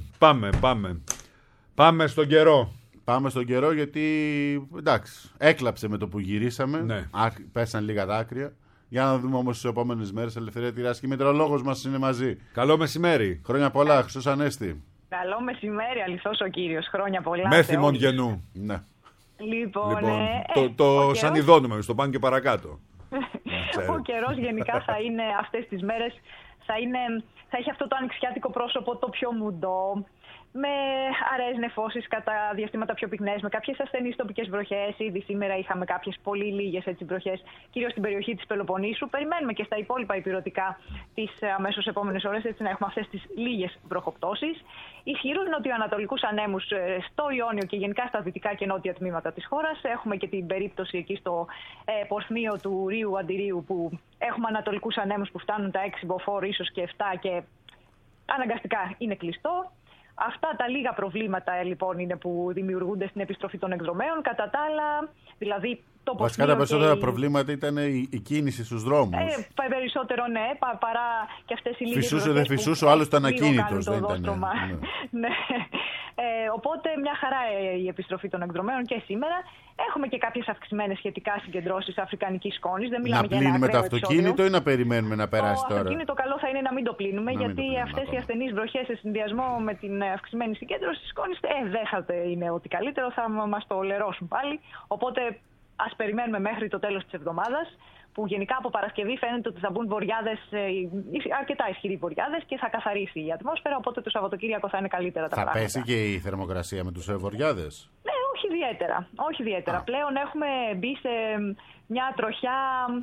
πάμε στον καιρό. Πάμε στον καιρό γιατί εντάξει, έκλαψε με το που γυρίσαμε. Ναι. Πέσαν λίγα δάκρυα. Για να δούμε όμως τις επόμενες μέρες. Ελευθερία Τυράσσου, η μετεωρολόγος μας είναι μαζί. Καλό μεσημέρι. Χρόνια πολλά, Χριστός Ανέστη. Καλό μεσημέρι, αληθώς ο κύριος. Χρόνια πολλά. Μέθυμον γενού. Ναι. Λοιπόν, το σανιδώνουμε, στο πάνε και παρακάτω. Ο καιρός γενικά θα είναι αυτές τις μέρες, θα έχει αυτό το ανοιξιάτικο πρόσωπο το πιο μουντό, με αραιές νεφώσεις κατά διαστήματα πιο πυκνές, με κάποιες ασθενείς τοπικές βροχές. Ήδη σήμερα είχαμε κάποιες πολύ λίγες βροχές, κυρίως στην περιοχή της Πελοποννήσου. Περιμένουμε και στα υπόλοιπα ηπειρωτικά τις αμέσως επόμενες ώρες, έτσι να έχουμε αυτές τις λίγες βροχοπτώσεις. Ισχυρούς νοτιοανατολικούς ανέμους στο Ιόνιο και γενικά στα δυτικά και νότια τμήματα της χώρας. Έχουμε και την περίπτωση εκεί στο πορθμίο του Ρίου Αντιρίου, που έχουμε ανατολικούς ανέμους που φτάνουν τα 6 μποφόρ, ίσως και 7, και αναγκαστικά είναι κλειστό. Αυτά τα λίγα προβλήματα λοιπόν είναι που δημιουργούνται στην επιστροφή των εκδρομέων. Κατά τα άλλα, δηλαδή το πορθμίο. Βασικά τα περισσότερα προβλήματα ήταν η κίνηση στους δρόμους. Περισσότερο ναι, παρά και αυτές οι λίγες. Φυσούσε, δεν φυσούσε, ο άλλος ήταν ακίνητος. Ναι. Οπότε μια χαρά η επιστροφή των εκδρομέων και σήμερα. Έχουμε και κάποιες αυξημένες σχετικά συγκεντρώσεις αφρικανικής σκόνης. Δεν μιλάμε για ένα ακραίο το αυτοκίνητο ή να περιμένουμε να περάσει τώρα? Το αυτοκίνητο καλό θα είναι να μην το πλύνουμε, γιατί αυτές οι ασθενείς βροχές σε συνδυασμό με την αυξημένη συγκέντρωση της σκόνης δεν θα είναι ότι καλύτερο, θα μας το λερώσουν πάλι. Οπότε ας περιμένουμε μέχρι το τέλος της εβδομάδας, που γενικά από Παρασκευή φαίνεται ότι θα μπουν βοριάδες, αρκετά ισχυροί βοριάδες, και θα καθαρίσει η ατμόσφαιρα, οπότε το Σαββατοκύριακο θα είναι καλύτερα τα πράγματα. Θα πέσει και η θερμοκρασία με τους βοριάδες? Ναι, όχι ιδιαίτερα. Πλέον έχουμε μπει σε μια τροχιά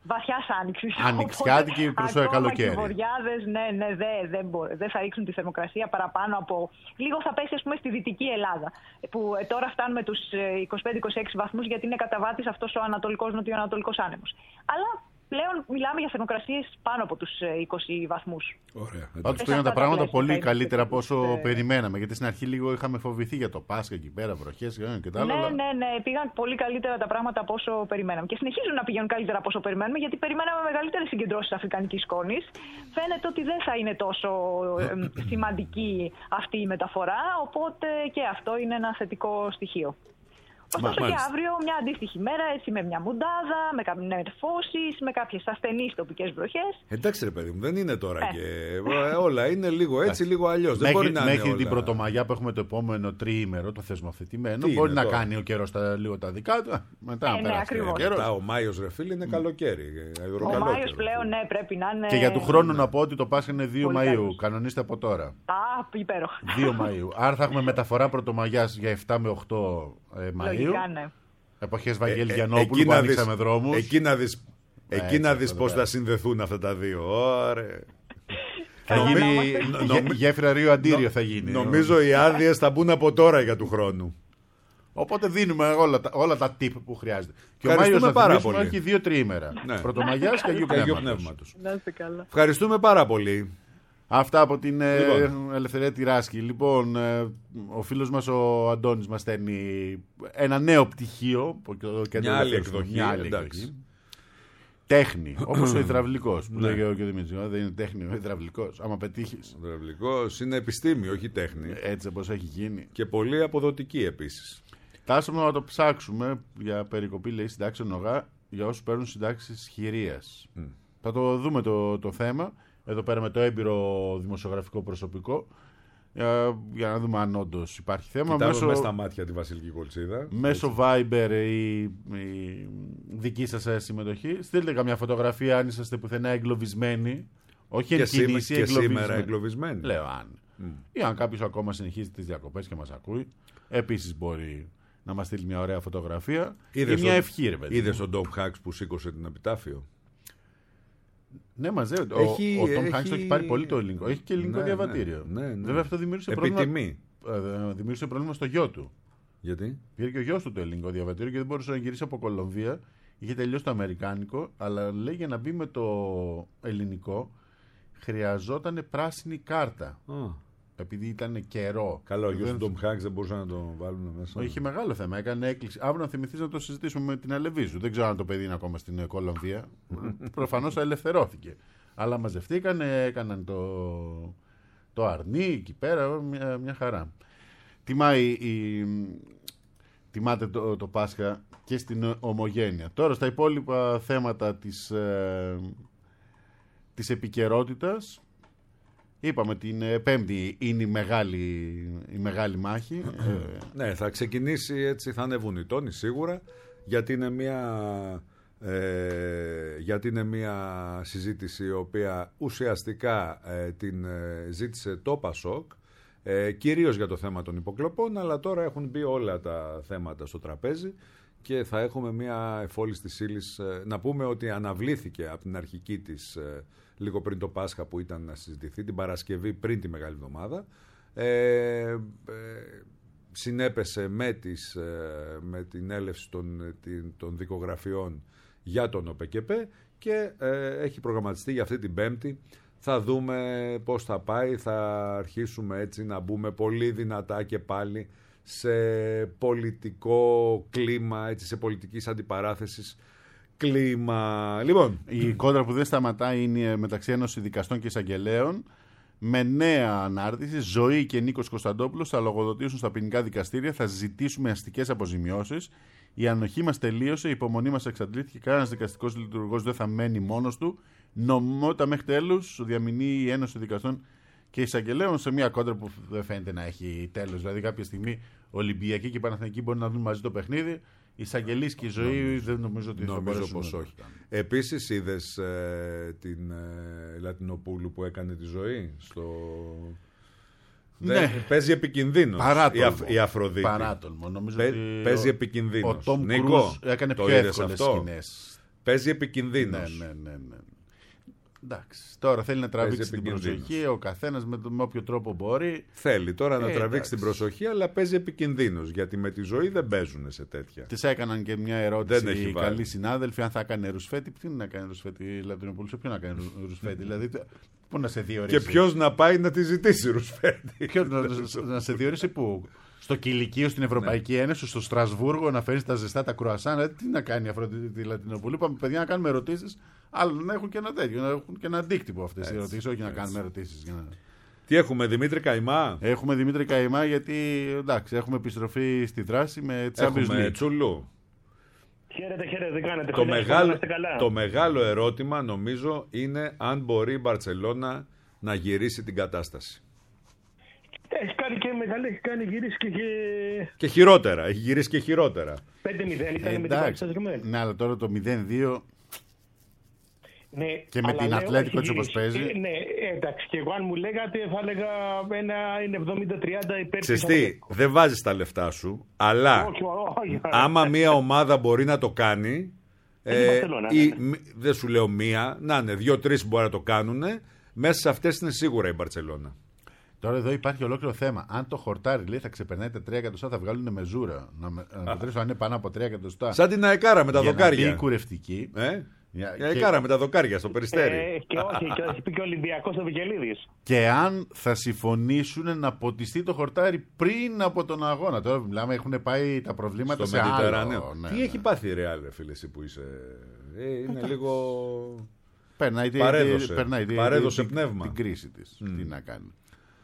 βαθιάς άνοιξης. Ανοιξιάτικη προς το καλοκαίρι. Ακόμα και οι βορειάδες, δεν θα ρίξουν τη θερμοκρασία παραπάνω από... Λίγο θα πέσει, ας πούμε, στη Δυτική Ελλάδα, που τώρα φτάνουμε τους 25-26 βαθμούς, γιατί είναι κατά βάτης αυτός ο νοτιοανατολικός άνεμος. Αλλά πλέον μιλάμε για θερμοκρασίες πάνω από τους 20 βαθμούς. Ωραία. Πάντως πήγαν τα πράγματα πολύ καλύτερα από όσο περιμέναμε. Γιατί στην αρχή λίγο είχαμε φοβηθεί για το Πάσχα εκεί πέρα, βροχές και τα άλλα. Ναι, πήγαν πολύ καλύτερα τα πράγματα από όσο περιμέναμε. Και συνεχίζουν να πηγαίνουν καλύτερα από όσο περιμένουμε, γιατί περιμέναμε μεγαλύτερες συγκεντρώσεις αφρικανικής σκόνης. Φαίνεται ότι δεν θα είναι τόσο σημαντική αυτή η μεταφορά, οπότε και αυτό είναι ένα θετικό στοιχείο. Ωστόσο και αύριο μια αντίστοιχη μέρα, έτσι, με μια μουντάδα, με νεφώσεις, με κάποιες ασθενείς τοπικές βροχές. Εντάξει ρε παιδί μου, δεν είναι τώρα και όλα είναι λίγο έτσι, λίγο αλλιώς. Δεν μπορεί να είναι μέχρι όλα. την Πρωτομαγιά που έχουμε το επόμενο τριήμερο, το θεσμοθετημένο, μπορεί να κάνει ο καιρός λίγο τα δικά του. Μετά ο Μάιος ρε φίλε είναι καλοκαίρι. Ο Μάιος πλέον πρέπει να είναι. Και για του χρόνου να πω ότι το Πάσχα είναι 2 Μαΐου. Κανονίστε από τώρα. Υπέροχο. 2 Μαΐου. Άρα θα έχουμε μεταφορά Πρωτομαγιάς για 7 με 8 Μαΐου. Ναι. Εποχές Βαγγέλη Γιαννόπουλου που ανοίξαμε δρόμους. Εκεί να δεις πώς θα συνδεθούν αυτά τα δύο. Ωραία. Θα γίνει γέφυρα Ρίου Αντίριο θα γίνει. Νομίζω οι άδειες θα μπουν από τώρα για του χρόνου. Οπότε δίνουμε όλα τα tip που χρειάζεται. Και ο Μάιος θα θυμίσουμε έχει 2 τριήμερα. Πρωτομαγιάς και Αγίου Πνεύματος. Ευχαριστούμε πάρα πολύ. Αυτά από την Ελευθερία Τυράσκη. Λοιπόν, ο φίλος μας ο Αντώνης μας στέλνει ένα νέο πτυχίο. Μια άλλη εκδοχή. Τέχνη, όπως ο υδραυλικός που λέγει ο κ. Δημήτρης. Δεν είναι τέχνη ο υδραυλικός, άμα πετύχεις. Ο υδραυλικός είναι επιστήμη, όχι τέχνη. Έτσι όπως έχει γίνει. Και πολύ αποδοτική επίσης. Φτάσαμε να το ψάξουμε για περικοπή, λέει, συντάξεων ΟΓΑ για όσους παίρνουν συντάξεις χειρίας. Θα το δούμε το θέμα. Εδώ πέρα με το έμπειρο δημοσιογραφικό προσωπικό, για να δούμε αν όντως υπάρχει θέμα. Κοιτάζω μέσα στα μάτια τη Βασιλική Κολτσίδα. Μέσω Viber η δική σας συμμετοχή. Στείλτε καμιά φωτογραφία αν είσαστε πουθενά εγκλωβισμένοι. Όχι εν κίνηση, και σήμερα εγκλωβισμένοι. Λέω αν. Ή αν κάποιος ακόμα συνεχίζει τις διακοπές και μας ακούει, επίσης μπορεί να μας στείλει μια ωραία φωτογραφία ή μια ευχή, ρε παιδί. Είδες τον Tom Hanks που σήκωσε την επιτάφιο? Ναι, μαζεύεται. Ο Tom Hanks το έχει πάρει πολύ το ελληνικό. Έχει και ελληνικό διαβατήριο. Βέβαια αυτό δημιούργησε πρόβλημα. Δημιούργησε πρόβλημα στο γιο του. Γιατί? Πήρε και ο γιος του το ελληνικό διαβατήριο και δεν μπορούσε να γυρίσει από Κολομβία. Είχε τελειώσει το αμερικάνικο, αλλά λέει για να μπει με το ελληνικό χρειαζόταν πράσινη κάρτα. Επειδή ήταν καιρό. Καλό, ο γιος του Tom Hanks δεν μπορούσαν να το βάλουν μέσα. Είχε μεγάλο θέμα, έκανε έκκληση. Αύριο να θυμηθείς να το συζητήσουμε με την Αλεβίζου. Δεν ξέρω αν το παιδί είναι ακόμα στην Κολομβία. Προφανώς ελευθερώθηκε. Αλλά μαζευτήκαν, έκαναν το αρνί εκεί πέρα, μια χαρά. Τιμάται το Πάσχα και στην Ομογένεια. Τώρα στα υπόλοιπα θέματα της επικαιρότητας. Είπαμε την Πέμπτη είναι η μεγάλη μάχη. Ναι, θα ξεκινήσει έτσι, θα ανεβούν οι τόνοι σίγουρα, γιατί είναι μια συζήτηση η οποία ουσιαστικά την ζήτησε το ΠΑΣΟΚ, κυρίως για το θέμα των υποκλοπών, αλλά τώρα έχουν μπει όλα τα θέματα στο τραπέζι και θα έχουμε μια εφόλης της ύλης. Να πούμε ότι αναβλήθηκε από την αρχική της λίγο πριν το Πάσχα που ήταν να συζητηθεί, την Παρασκευή πριν τη Μεγάλη Εβδομάδα. Συνέπεσε με την έλευση των δικογραφιών για τον ΟΠΕΚΕΠΕ και έχει προγραμματιστεί για αυτή την Πέμπτη. Θα δούμε πώς θα πάει, θα αρχίσουμε έτσι να μπούμε πολύ δυνατά και πάλι σε πολιτικό κλίμα, έτσι, σε πολιτικής αντιπαράθεσης κλίμα. Λοιπόν, η κόντρα που δεν σταματάει είναι μεταξύ Ένωσης Δικαστών και Εισαγγελέων, με νέα ανάρτηση. Ζωή και Νίκος Κωνσταντόπουλος θα λογοδοτήσουν στα ποινικά δικαστήρια, θα ζητήσουμε αστικές αποζημιώσεις. Η ανοχή μας τελείωσε, η υπομονή μας εξαντλήθηκε. Κανένας δικαστικός λειτουργός δεν θα μένει μόνος του. Νομιμότητα μέχρι τέλους διαμηνεί η Ένωση Δικαστών και Εισαγγελέων σε μια κόντρα που δεν φαίνεται να έχει τέλος. Δηλαδή, κάποια στιγμή Ολυμπιακοί και Παναθηναϊκοί μπορεί να δουν μαζί το παιχνίδι. Η εισαγγελής και η ζωή δεν νομίζω ότι θα μπορέσουν. Πως όχι. Επίσης είδες την Λατινοπούλου που έκανε τη ζωή στο... Ναι. Παίζει επικινδύνος η Αφροδίτη. Παράτολμο. Νομίζω παίζει επικινδύνος. Ο Τόμ Κρούζ έκανε πιο εύκολες σκηνές. Παίζει επικινδύνος. Ναι. Εντάξει, τώρα θέλει να τραβήξει την προσοχή ο καθένας με όποιο τρόπο μπορεί. Θέλει τώρα να τραβήξει την προσοχή, αλλά παίζει επικινδύνος. Γιατί με τη ζωή δεν παίζουν σε τέτοια. Της έκαναν και μια ερώτηση οι καλοί συνάδελφοι, αν θα έκανε Ρουσφέτη. Τι να κάνει Ρουσφέτη, Λατινοπούλου, σε ποιον να κάνει Ρουσφέτη, δηλαδή. Πού να σε διορίσει. Και ποιος να πάει να τη ζητήσει Ρουσφέτη. Ποιος να σε διορίσει πού. Στο Κηλικείο, στην Ευρωπαϊκή Ένωση, στο Στρασβούργο, να φέρει τα ζεστά τα κρουασάν. Τι να κάνει Αφροδίτη Λατινοπούλου. Είπαμε, παιδιά, να κάνουμε ερωτήσεις, αλλά να έχουν και ένα τέτοιο, να έχουν και ένα αντίκτυπο αυτές οι ερωτήσεις, όχι να κάνουμε ερωτήσεις. Τι έχουμε, Δημήτρη Καϊμά? Έχουμε Δημήτρη Καϊμά, γιατί εντάξει, έχουμε επιστροφή στη δράση με Champions League. Έχουμε Τσουλού. Χαίρετε, δεν κάνετε. Το μεγάλο ερώτημα, νομίζω, είναι αν μπορεί η Μπαρτσελώνα να γυρίσει την κατάσταση. Έχει κάνει και μεγάλη, έχει κάνει γυρίσει και χειρότερα. Έχει γυρίσει και χειρότερα. 5-0 ήταν με την Μπαρτσελώνα. Ναι, αλλά τώρα το 0-2. Ναι, και με την Ατλέτικο έτσι όπως παίζει. Ναι, εντάξει, και εγώ αν μου λέγατε θα έλεγα είναι 70-30 υπέρ. Ξεστή, δεν βάζεις τα λεφτά σου, αλλά άμα μια ομάδα μπορεί να το κάνει, δεν σου λέω μία, να είναι 2-3 μπορεί να το κάνουν, μέσα σε αυτές είναι σίγουρα η Μπαρτσελώνα. Τώρα εδώ υπάρχει ολόκληρο θέμα. Αν το χορτάρι λέει θα ξεπερνάει τα 3 εκατοστά, θα βγάλουν μεζούρα. Να μετρήσω αν είναι πάνω από 3 εκατοστά. Σαν την αεκάρα με τα δοκάρια. Είναι κουρευτική. Η αεκάρα με τα δοκάρια στο Περιστέρι. Και όχι, και έχει πει και ο Ολυμπιακός ο Βικελίδης. Και αν θα συμφωνήσουν να ποτιστεί το χορτάρι πριν από τον αγώνα. Τώρα μιλάμε, έχουν πάει τα προβλήματα στο Mediterráneo. Ναι, τι έχει πάθει η Ρεάλ, φίλε, εσύ που είσαι. Είναι λίγο. Παρέδωσε πνεύμα. Την κρίση της. Τι να κάνει.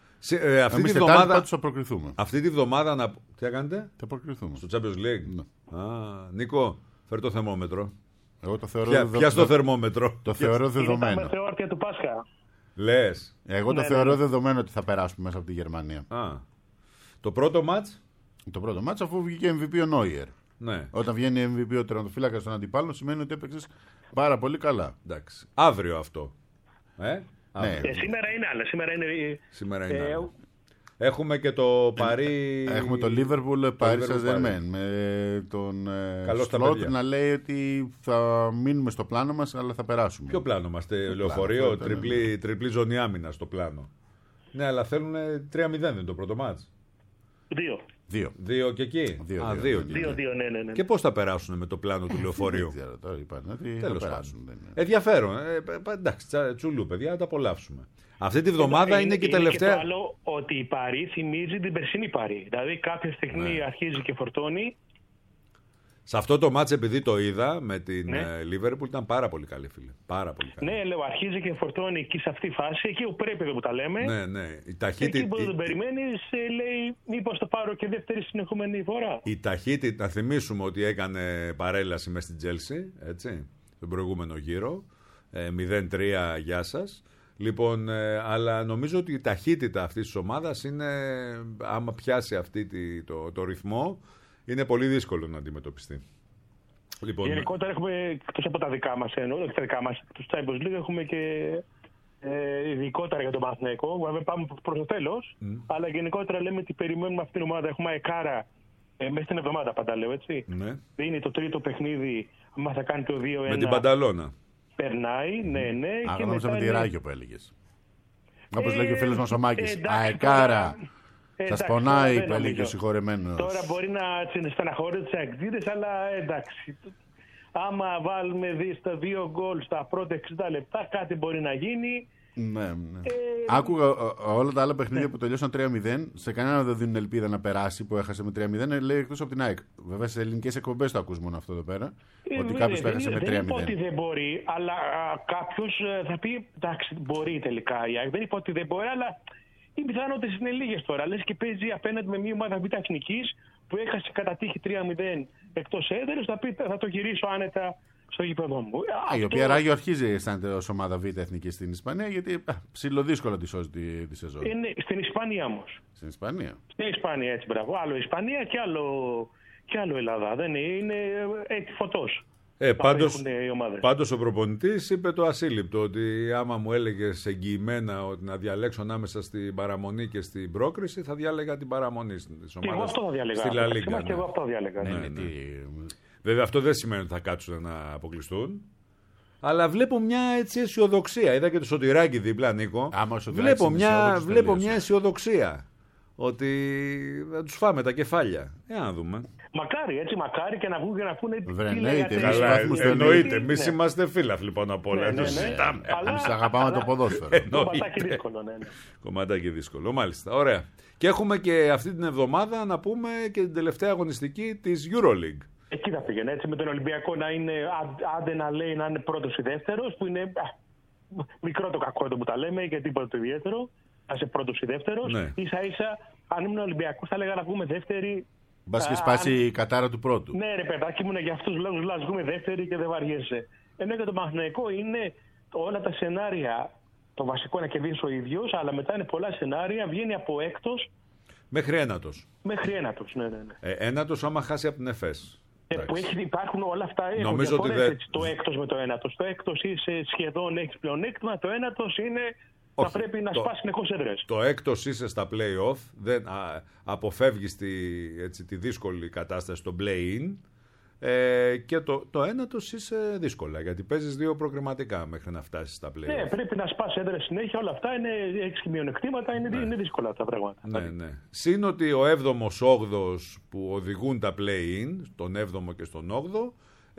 Αυτή τη βδομάδα τι θα κάνετε? Θα προκριθούμε. Στο Champions League. Νίκο, φέρ το θερμόμετρο. Εγώ το θεωρώ Πιάσ' το θερμόμετρο. Το θεωρώ δεδομένο. Είναι τα μεθεόρτια του Πάσχα. Λες. Εγώ το θεωρώ δεδομένο ότι θα περάσουμε μέσα από τη Γερμανία. Το πρώτο μάτς. Το πρώτο μάτς, αφού βγήκε MVP ο Νόιερ. Ναι. Όταν βγαίνει MVP ο τερματοφύλακας των αντιπάλων, σημαίνει ότι έπαιξες πάρα πολύ καλά. Εντάξει. Αύριο αυτό. Ναι. Σήμερα είναι άλλα. Σήμερα είναι άλλα. Έχουμε και το Παρί. Έχουμε το Liverpool Paris Saint-Germain. Με τον Σλότ να λέει ότι θα μείνουμε στο πλάνο μας, αλλά θα περάσουμε. Ποιο πλάνο μας? Λεωφορείο, τριπλή ζώνη άμυνα στο πλάνο. Ναι, αλλά θέλουν 3-0 είναι το πρώτο μάτς. 2 και εκεί. 2, ναι. Και πώς θα περάσουν με το πλάνο του λεωφορείου? Δεν ξέρω, τώρα είπαν ότι θα περάσουν. Ενδιαφέρον. Εντάξει, Τσουλού, παιδιά, να τα απολαύσουμε. Αυτή τη βδομάδα είναι και η τελευταία. Και το άλλο, ότι η Παρί θυμίζει την περσινή Παρί. Δηλαδή κάποια στιγμή αρχίζει και φορτώνει. Σε αυτό το μάτς, επειδή το είδα με την Liverpool, ήταν πάρα πολύ καλή, φίλε. Πάρα πολύ καλή. Ναι, λέω, αρχίζει και φορτώνει εκεί σε αυτή τη φάση, εκεί που πρέπει εδώ που τα λέμε. Ναι. Η ταχύτητα. Εκεί που δεν τον περιμένεις, λέει, μήπως το πάρω και δεύτερη συνεχόμενη φορά. Η ταχύτητα, να θυμίσουμε ότι έκανε παρέλαση μέσα στην Chelsea, έτσι, τον προηγούμενο γύρο. 0-3, γεια σας. Λοιπόν, αλλά νομίζω ότι η ταχύτητα αυτής της ομάδας είναι, άμα πιάσει το ρυθμό, είναι πολύ δύσκολο να αντιμετωπιστεί. Λοιπόν, γενικότερα έχουμε, εκτός από τα δικά μας, τους Champions League, έχουμε και ειδικότερα για τον Παναθηναϊκό. Βέβαια πάμε προς το τέλος, αλλά γενικότερα λέμε ότι περιμένουμε αυτήν την ομάδα. Έχουμε αεκάρα μέσα στην εβδομάδα, πάντα λέω, έτσι. Ναι. Είναι το τρίτο παιχνίδι, άμα θα κάνει το 2-1. Με την Πανταλώνα. Περνάει, ναι. Και μετά με τη Ράγιο που έλεγες. Όπως λέγει ο φίλος μας ο Μάκης. Αεκάρα. Σας πονάει που έλεγε ο συγχωρεμένος. Τώρα μπορεί να στεναχωρεί τους αεξίδες, αλλά εντάξει. Άμα βάλουμε στα 2 γκολ στα πρώτα 60 λεπτά, κάτι μπορεί να γίνει. Ναι. Άκουγα όλα τα άλλα παιχνίδια που τελειώσαν 3-0. Σε κανένα δεν δίνουν ελπίδα να περάσει που έχασε με 3-0. Λέει εκτός από την ΑΕΚ. Βέβαια σε ελληνικές εκπομπές το ακούς μόνο αυτό εδώ πέρα. Ότι κάποιος το έχασε με 3-0. Δεν είπα ότι δεν μπορεί, αλλά κάποιος θα πει εντάξει, μπορεί τελικά η ΑΕΚ. Δεν είπα ότι δεν μπορεί, αλλά οι πιθανότητες είναι λίγες τώρα. Λες και παίζει απέναντι με μια ομάδα β' εθνικής που έχασε κατά τύχη 3-0 εκτός έδρας, θα πει θα το γυρίσω άνετα στο γήπεδο μου. Η οποία Ράγιο αρχίζει αισθάνεται ως ομάδα β' εθνική στην Ισπανία, γιατί ψιλοδύσκολο τη σώζει τη σεζόν. Είναι στην Ισπανία όμως. Στην Ισπανία. Στην Ισπανία, έτσι, μπράβο. Άλλο Ισπανία και άλλο Ελλάδα. Δεν είναι έτσι φωτός. Πάντως ο προπονητής είπε το ασύλληπτο, ότι άμα μου έλεγες εγγυημένα ότι να διαλέξω ανάμεσα στην παραμονή και στην πρόκριση, θα διάλεγα την παραμονή της ομάδας. Και εγώ αυτό θα διάλεγα. Στη Λα Λίγκα. Και εγώ αυτό διάλεγα. Ναι. Βέβαια αυτό δεν σημαίνει ότι θα κάτσουν να αποκλειστούν. Αλλά βλέπω μια έτσι αισιοδοξία. Είδα και το Σωτηράκι δίπλα, Νίκο. Βλέπω μια αισιοδοξία. Ότι θα τους φάμε τα κεφάλια. Για να δούμε. Μακάρι και να βγουν και να πούνε εννοείται. Εμείς είμαστε φίλαθλοι πάνω απ' όλα. Εμείς αγαπάμε το ποδόσφαιρο. Κομματάκι δύσκολο. Μάλιστα. Ωραία. Και έχουμε και αυτή την εβδομάδα να πούμε και την τελευταία αγωνιστική της EuroLeague. Εκεί θα πήγαινε έτσι με τον Ολυμπιακό να είναι, άντε να λέει να είναι πρώτος ή δεύτερος, που είναι μικρό το κακό που τα λέμε, γιατί τίποτα το ιδιαίτερο. Να είσαι πρώτος ή δεύτερος. Ναι. Ίσα-ίσα, αν ήμουν Ολυμπιακός, θα έλεγα να βγούμε δεύτερη. Μπας και σπάσει η κατάρα του πρώτου. Ναι, ρε παιδάκι, ήμουν για αυτούς τους λόγους, να βγούμε δεύτερη και δεν βαριέσαι. Ενώ για το Παναθηναϊκό είναι όλα τα σενάρια. Το βασικό να κερδίσει ο ίδιος, αλλά μετά είναι πολλά σενάρια, βγαίνει από έκτος. Μέχρι ένατος. Ναι. Ένατος άμα χάσει από την ΕΦΕΣ. Που υπάρχουν όλα αυτά. Νομίζω ότι το έκτος με το ένατος. Το έκτος είσαι σχεδόν, έχεις πλεονέκτημα. Το ένατος είναι. Θα πρέπει να σπάσει συνεχώς έδρες. Το έκτος είσαι στα play-off. Αποφεύγεις τη δύσκολη κατάσταση στο play-in. Και το ένατος είσαι δύσκολα. Γιατί παίζεις 2 προκριματικά μέχρι να φτάσεις στα play-off. Ναι, πρέπει να σπάσει έδρες συνέχεια. Όλα αυτά έχεις και μειονεκτήματα. Είναι δύσκολα τα πράγματα. Ναι. Συν ότι ο 7ος, 8ος που οδηγούν τα play-in, τον 7ο και στον 8ο,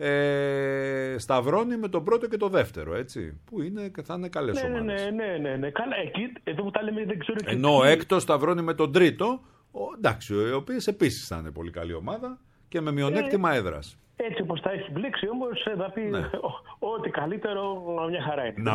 σταυρώνει με τον πρώτο και το δεύτερο, έτσι. Που θα είναι καλές ομάδες. Ναι. Καλά, εκεί εδώ που τα λέμε δεν ξέρω. Ενώ ο έκτος σταυρώνει με τον τρίτο, εντάξει, οι οποίες επίσης θα είναι πολύ καλή ομάδα και με μειονέκτημα έδρας. Έτσι όπως τα έχει μπλέξει όμως θα πει ό,τι καλύτερο μια χαρά είναι.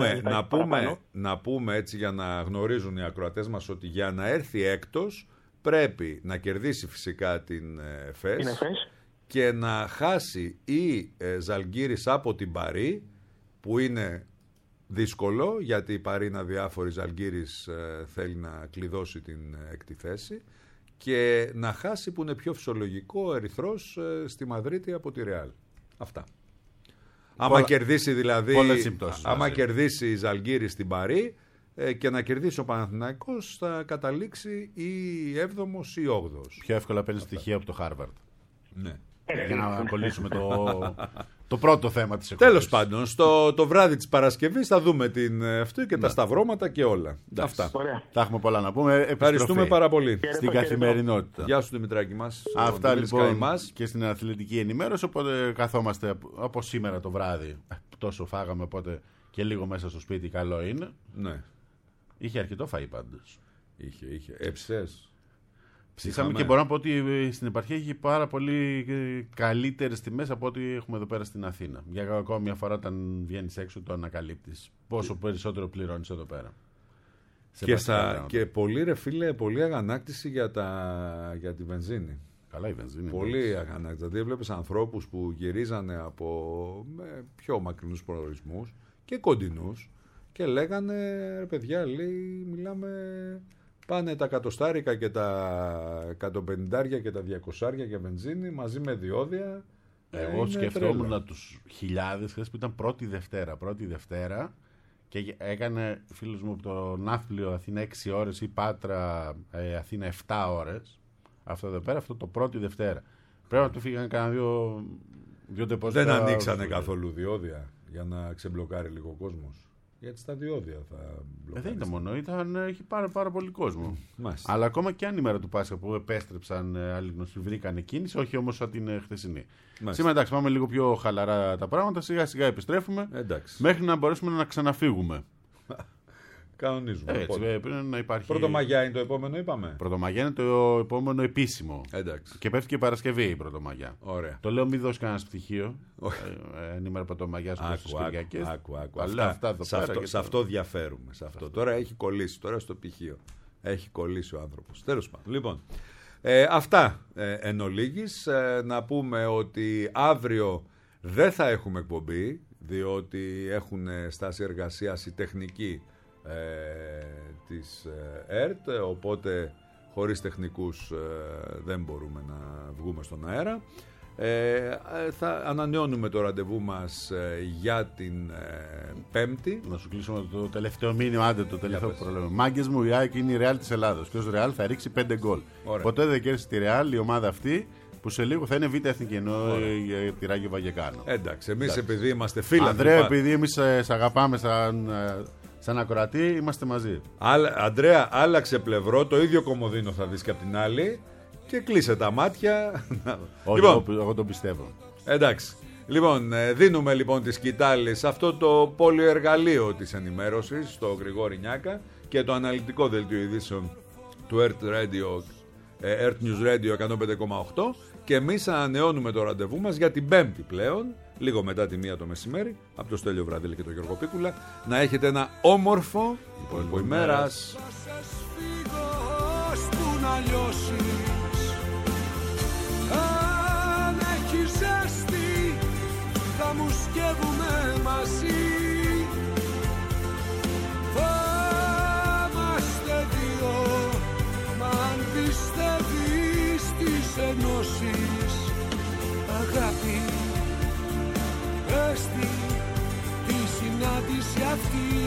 Να πούμε έτσι για να γνωρίζουν οι ακροατές μας ότι για να έρθει έκτος πρέπει να κερδίσει φυσικά την ΕΦΕΣ και να χάσει η Ζαλγκίρις από την Παρί, που είναι δύσκολο γιατί η Παρί είναι αδιάφορη, η Ζαλγκίρις θέλει να κλειδώσει την έκτη θέση, και να χάσει, που είναι πιο φυσιολογικό, ο Ερυθρός στη Μαδρίτη από τη Ρεάλ. Αυτά. Άμα κερδίσει δηλαδή, άμα κερδίσει η Ζαλγκίρις στην Παρί και να κερδίσει ο Παναθηναϊκός, θα καταλήξει ή 7ος ή 8ος. Πιο εύκολα παίρνει στοιχεία από το Χάρβαρντ. Ναι. Για να κολλήσουμε το πρώτο θέμα της εκπομπής. Τέλος πάντων, το βράδυ της Παρασκευής θα δούμε αυτή και τα σταυρώματα και όλα. Αυτά. Θα έχουμε πολλά να πούμε. Ευχαριστούμε πάρα πολύ. Στην καθημερινότητα. Γεια σου Δημητράκη μας. Αυτά λοιπόν και στην αθλητική ενημέρωση. Οπότε καθόμαστε από σήμερα το βράδυ. Τόσο φάγαμε, οπότε και λίγο μέσα στο σπίτι καλό είναι. Ναι. Είχε αρκετό φαΐ πάντως. Είχε. Έψες. Ψήσαμε και μπορώ να πω ότι στην επαρχία έχει πάρα πολύ καλύτερες τιμές από ό,τι έχουμε εδώ πέρα στην Αθήνα. Για ακόμα μια φορά, όταν βγαίνεις έξω, το ανακαλύπτεις. Πόσο περισσότερο πληρώνεις εδώ πέρα. Και πολύ, ρε φίλε, πολύ αγανάκτηση για τη βενζίνη. Καλά η βενζίνη. Πολύ αγανάκτηση. Δηλαδή βλέπεις ανθρώπους που γυρίζανε από πιο μακρινούς προορισμούς και κοντινούς και λέγανε, ρε παιδιά, λέει, μιλάμε... Πάνε τα 100 και τα 150 και τα 200 για βενζίνη μαζί με διόδια. Εγώ σκεφτόμουν τους χιλιάδες χθες που ήταν πρώτη Δευτέρα και έκανε φίλος μου από το Ναύπλιο Αθήνα 6 ώρες ή Πάτρα Αθήνα 7 ώρες. Αυτό εδώ πέρα, αυτό το πρώτη Δευτέρα. Πρέπει να του φύγανε κανένα δύο τεπόζιτα. Δεν ανοίξανε καθόλου διόδια για να ξεμπλοκάρει λίγο ο κόσμος. Γιατί στα διόδια θα μπλοκάρει. Δεν ήταν μόνο, έχει πάρα πολύ κόσμο. Αλλά ακόμα και αν η μέρα του Πάσχα που επέστρεψαν άλλοι γνωστοί, βρήκαν κίνηση, όχι όμως σαν την χθεσινή. Σήμερα εντάξει, πάμε λίγο πιο χαλαρά τα πράγματα, σιγά σιγά επιστρέφουμε μέχρι να μπορέσουμε να ξαναφύγουμε. Κανονίζουμε. Έτσι, πρέπει να υπάρχει. Πρωτομαγιά είναι το επόμενο, είπαμε. Πρωτομαγιά είναι το επόμενο επίσημο. Εντάξει. Και πέφτει και Παρασκευή η Πρωτομαγιά. Ωραία. Το λέω, μην δώσει κανένα πτυχίο. Ενήμερα Πρωτομαγιά στις Κυριακές. Σε αυτό διαφέρουμε. Τώρα έχει κολλήσει. Τώρα στο πτυχίο. Έχει κολλήσει ο άνθρωπος. Τέλος πάντων. Λοιπόν. Αυτά εν ολίγης. Να πούμε ότι αύριο δεν θα έχουμε εκπομπή, διότι έχουν στάση εργασίας οι τεχνικοί της ΕΡΤ, οπότε χωρίς τεχνικούς δεν μπορούμε να βγούμε στον αέρα. Θα ανανεώνουμε το ραντεβού μας για την Πέμπτη. Να σου κλείσουμε το τελευταίο μήνυμα, το τελευταίο πρόβλημα. Μάγκες μου, η ΑΕΚ είναι η Ρεάλ της Ελλάδος. Ποιος Ρεάλ θα ρίξει 5 γκολ. Ποτέ δεν κέρδισε τη Ρεάλ η ομάδα αυτή Που σε λίγο θα είναι Β' Εθνική, ενώ τη Ράγιο Βαγεκάνο. Εντάξει, εμείς επειδή είμαστε φίλοι. Ανδρέα, επειδή εμείς σε αγαπάμε σαν ακροατή, είμαστε μαζί. Ανδρέα, άλλαξε πλευρό, το ίδιο κομμωδίνο θα δεις και από την άλλη και κλείσε τα μάτια. Όχι, λοιπόν, εγώ το πιστεύω. Εντάξει. Λοιπόν, δίνουμε λοιπόν τη σκητάλη σε αυτό το πολυεργαλείο της ενημέρωσης, στο Γρηγόρη Νιάκα, και το αναλυτικό δελτίο ειδήσεων του Earth News Radio 105,8, και εμείς ανανεώνουμε το ραντεβού μας για την Πέμπτη πλέον, λίγο μετά τη 1 το μεσημέρι, από το Στέλιο Βραδέλη και τον Γιώργο Πίκουλα. Να έχετε ένα όμορφο υπόλοιπο ημέρας. Αν έχει ζέστη θα μου σκεύουμε μαζί. Θα είμαστε δύο, μα αν πιστεύεις στις ενώσεις, αγάπη, πες τη συνάντηση αυτή.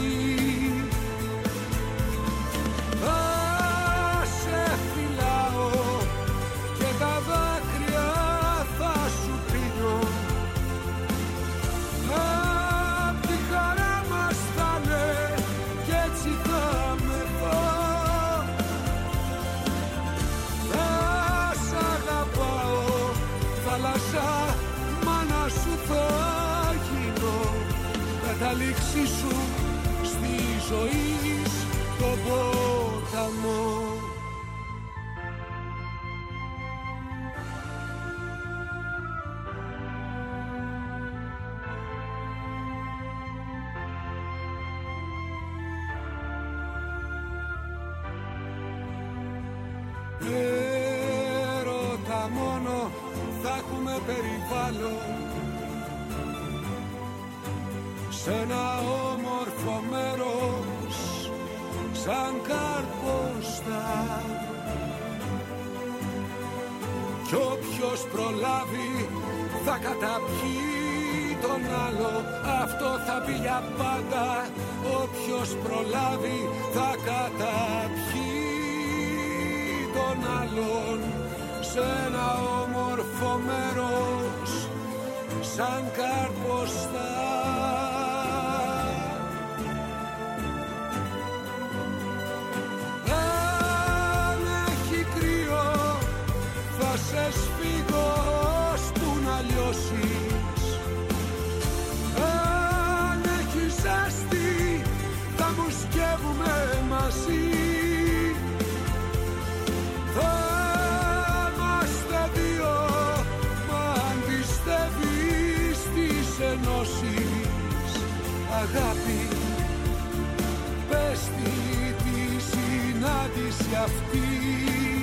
Θα σε φυλάω και τα δάκρυα θα σου πίνω. Απ' τη χαρά μας θα είναι κι έτσι θα με πάω. Θα σ' αγαπάω, θάλασσα, μάνα σου θα γίνω. Καταλήξη σου στη ζωή το ποταμό. Έρωτα μόνο θα έχουμε περιβάλλον σε ένα όμορφο μέρος σαν Καρποστά. Κι όποιος προλάβει θα καταπιεί τον άλλο, αυτό θα πει για πάντα. Όποιος προλάβει θα καταπιεί τον άλλον σε ένα όμορφο μέρος σαν Καρποστά. Αν έχει κρύο θα σε σφίγγω ώσπου να λιώσεις. Αν έχει ζέστη θα μου σκεύουμε μαζί. Θα είμαστε δύο, μα αν πιστεύεις στις ενώσεις, αγάπη, πες τη συνάντηση αυτή.